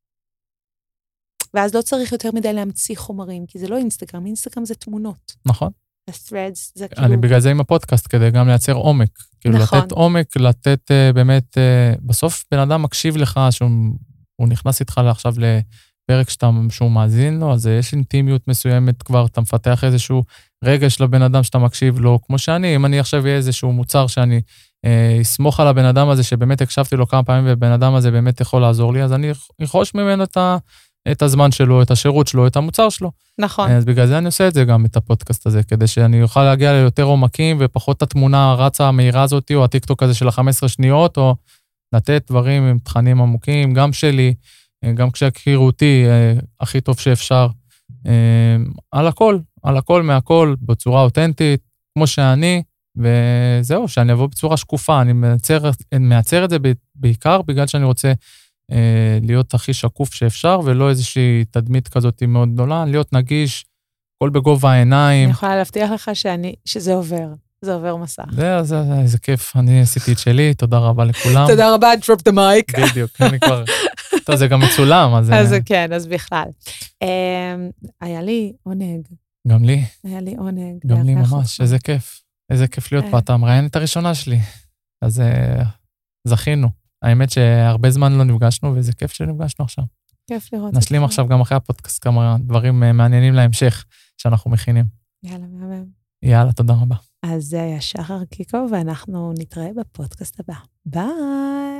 Speaker 1: ואז לא צריך יותר מדי להמציא חומרים, כי זה לא אינסטגרם, אינסטגרם זה תמונות.
Speaker 2: נכון.
Speaker 1: ה-threads זה כאילו...
Speaker 2: אני בגלל זה עם הפודקאסט, כדי גם לייצר עומק. כאילו נכון. לתת עומק, לתת uh, באמת, uh, בסוף בן אדם מקשיב לך, שהוא נכנס איתך עכשיו לפרק שאתה, שהוא מאזין לו, אז יש אינטימיות מסוימת כבר, אתה מפתח איזשהו רגש לבן אדם שאתה מקשיב לו, כמו שאני, אם אני עכשיו יהיה איזשהו מוצר שאני uh, אסמוך על הבן אדם הזה, שבאמת הקשבתי לו כמה פעמים, ובן אדם הזה באמת יכול לעזור לי, אז אני אחוש ממנו את ה... את הזמן שלו, את השירות שלו, את המוצר שלו.
Speaker 1: נכון.
Speaker 2: אז בגלל זה אני עושה את זה גם, את הפודקאסט הזה, כדי שאני אוכל להגיע ליותר עומקים, ופחות את התמונה הרצה המהירה הזאת, או הטיקטוק הזה של ה-חמש עשרה שניות, או לתת דברים עם תכנים עמוקים, גם שלי, גם כשהכירו אותי, הכי טוב שאפשר, על הכל, על הכל מהכל, בצורה אותנטית, כמו שאני, וזהו, שאני אבוא בצורה שקופה, אני מייצר, מייצר את זה בעיקר, בגלל שאני רוצה להיות הכי שקוף שאפשר, ולא איזושהי תדמית כזאת מאוד גדולה, להיות נגיש, כל בגובה העיניים.
Speaker 1: אני יכולה להבטיח לך שאני, שזה עובר, זה עובר מסך.
Speaker 2: זה, זה, זה, זה כיף, אני עשיתי את שלי, תודה רבה לכולם.
Speaker 1: תודה רבה, drop the mic.
Speaker 2: בדיוק, אני כבר, טוב, זה גם מצולם, אז...
Speaker 1: אז כן, אז בכלל. היה לי עונג.
Speaker 2: גם לי.
Speaker 1: היה לי עונג.
Speaker 2: גם לי ממש, איזה כיף. איזה כיף להיות פה, אתה המראיינת הראשונה שלי. אז זכינו. האמת שהרבה זמן לא נפגשנו, וזה כיף שנפגשנו עכשיו.
Speaker 1: כיף לראות.
Speaker 2: נשלים עכשיו גם אחרי הפודקאסט כמה דברים מעניינים להמשך שאנחנו מכינים.
Speaker 1: יאללה, מהמם.
Speaker 2: יאללה, תודה רבה.
Speaker 1: אז זה היה שחר קיקו, ואנחנו נתראה בפודקאסט הבא. ביי!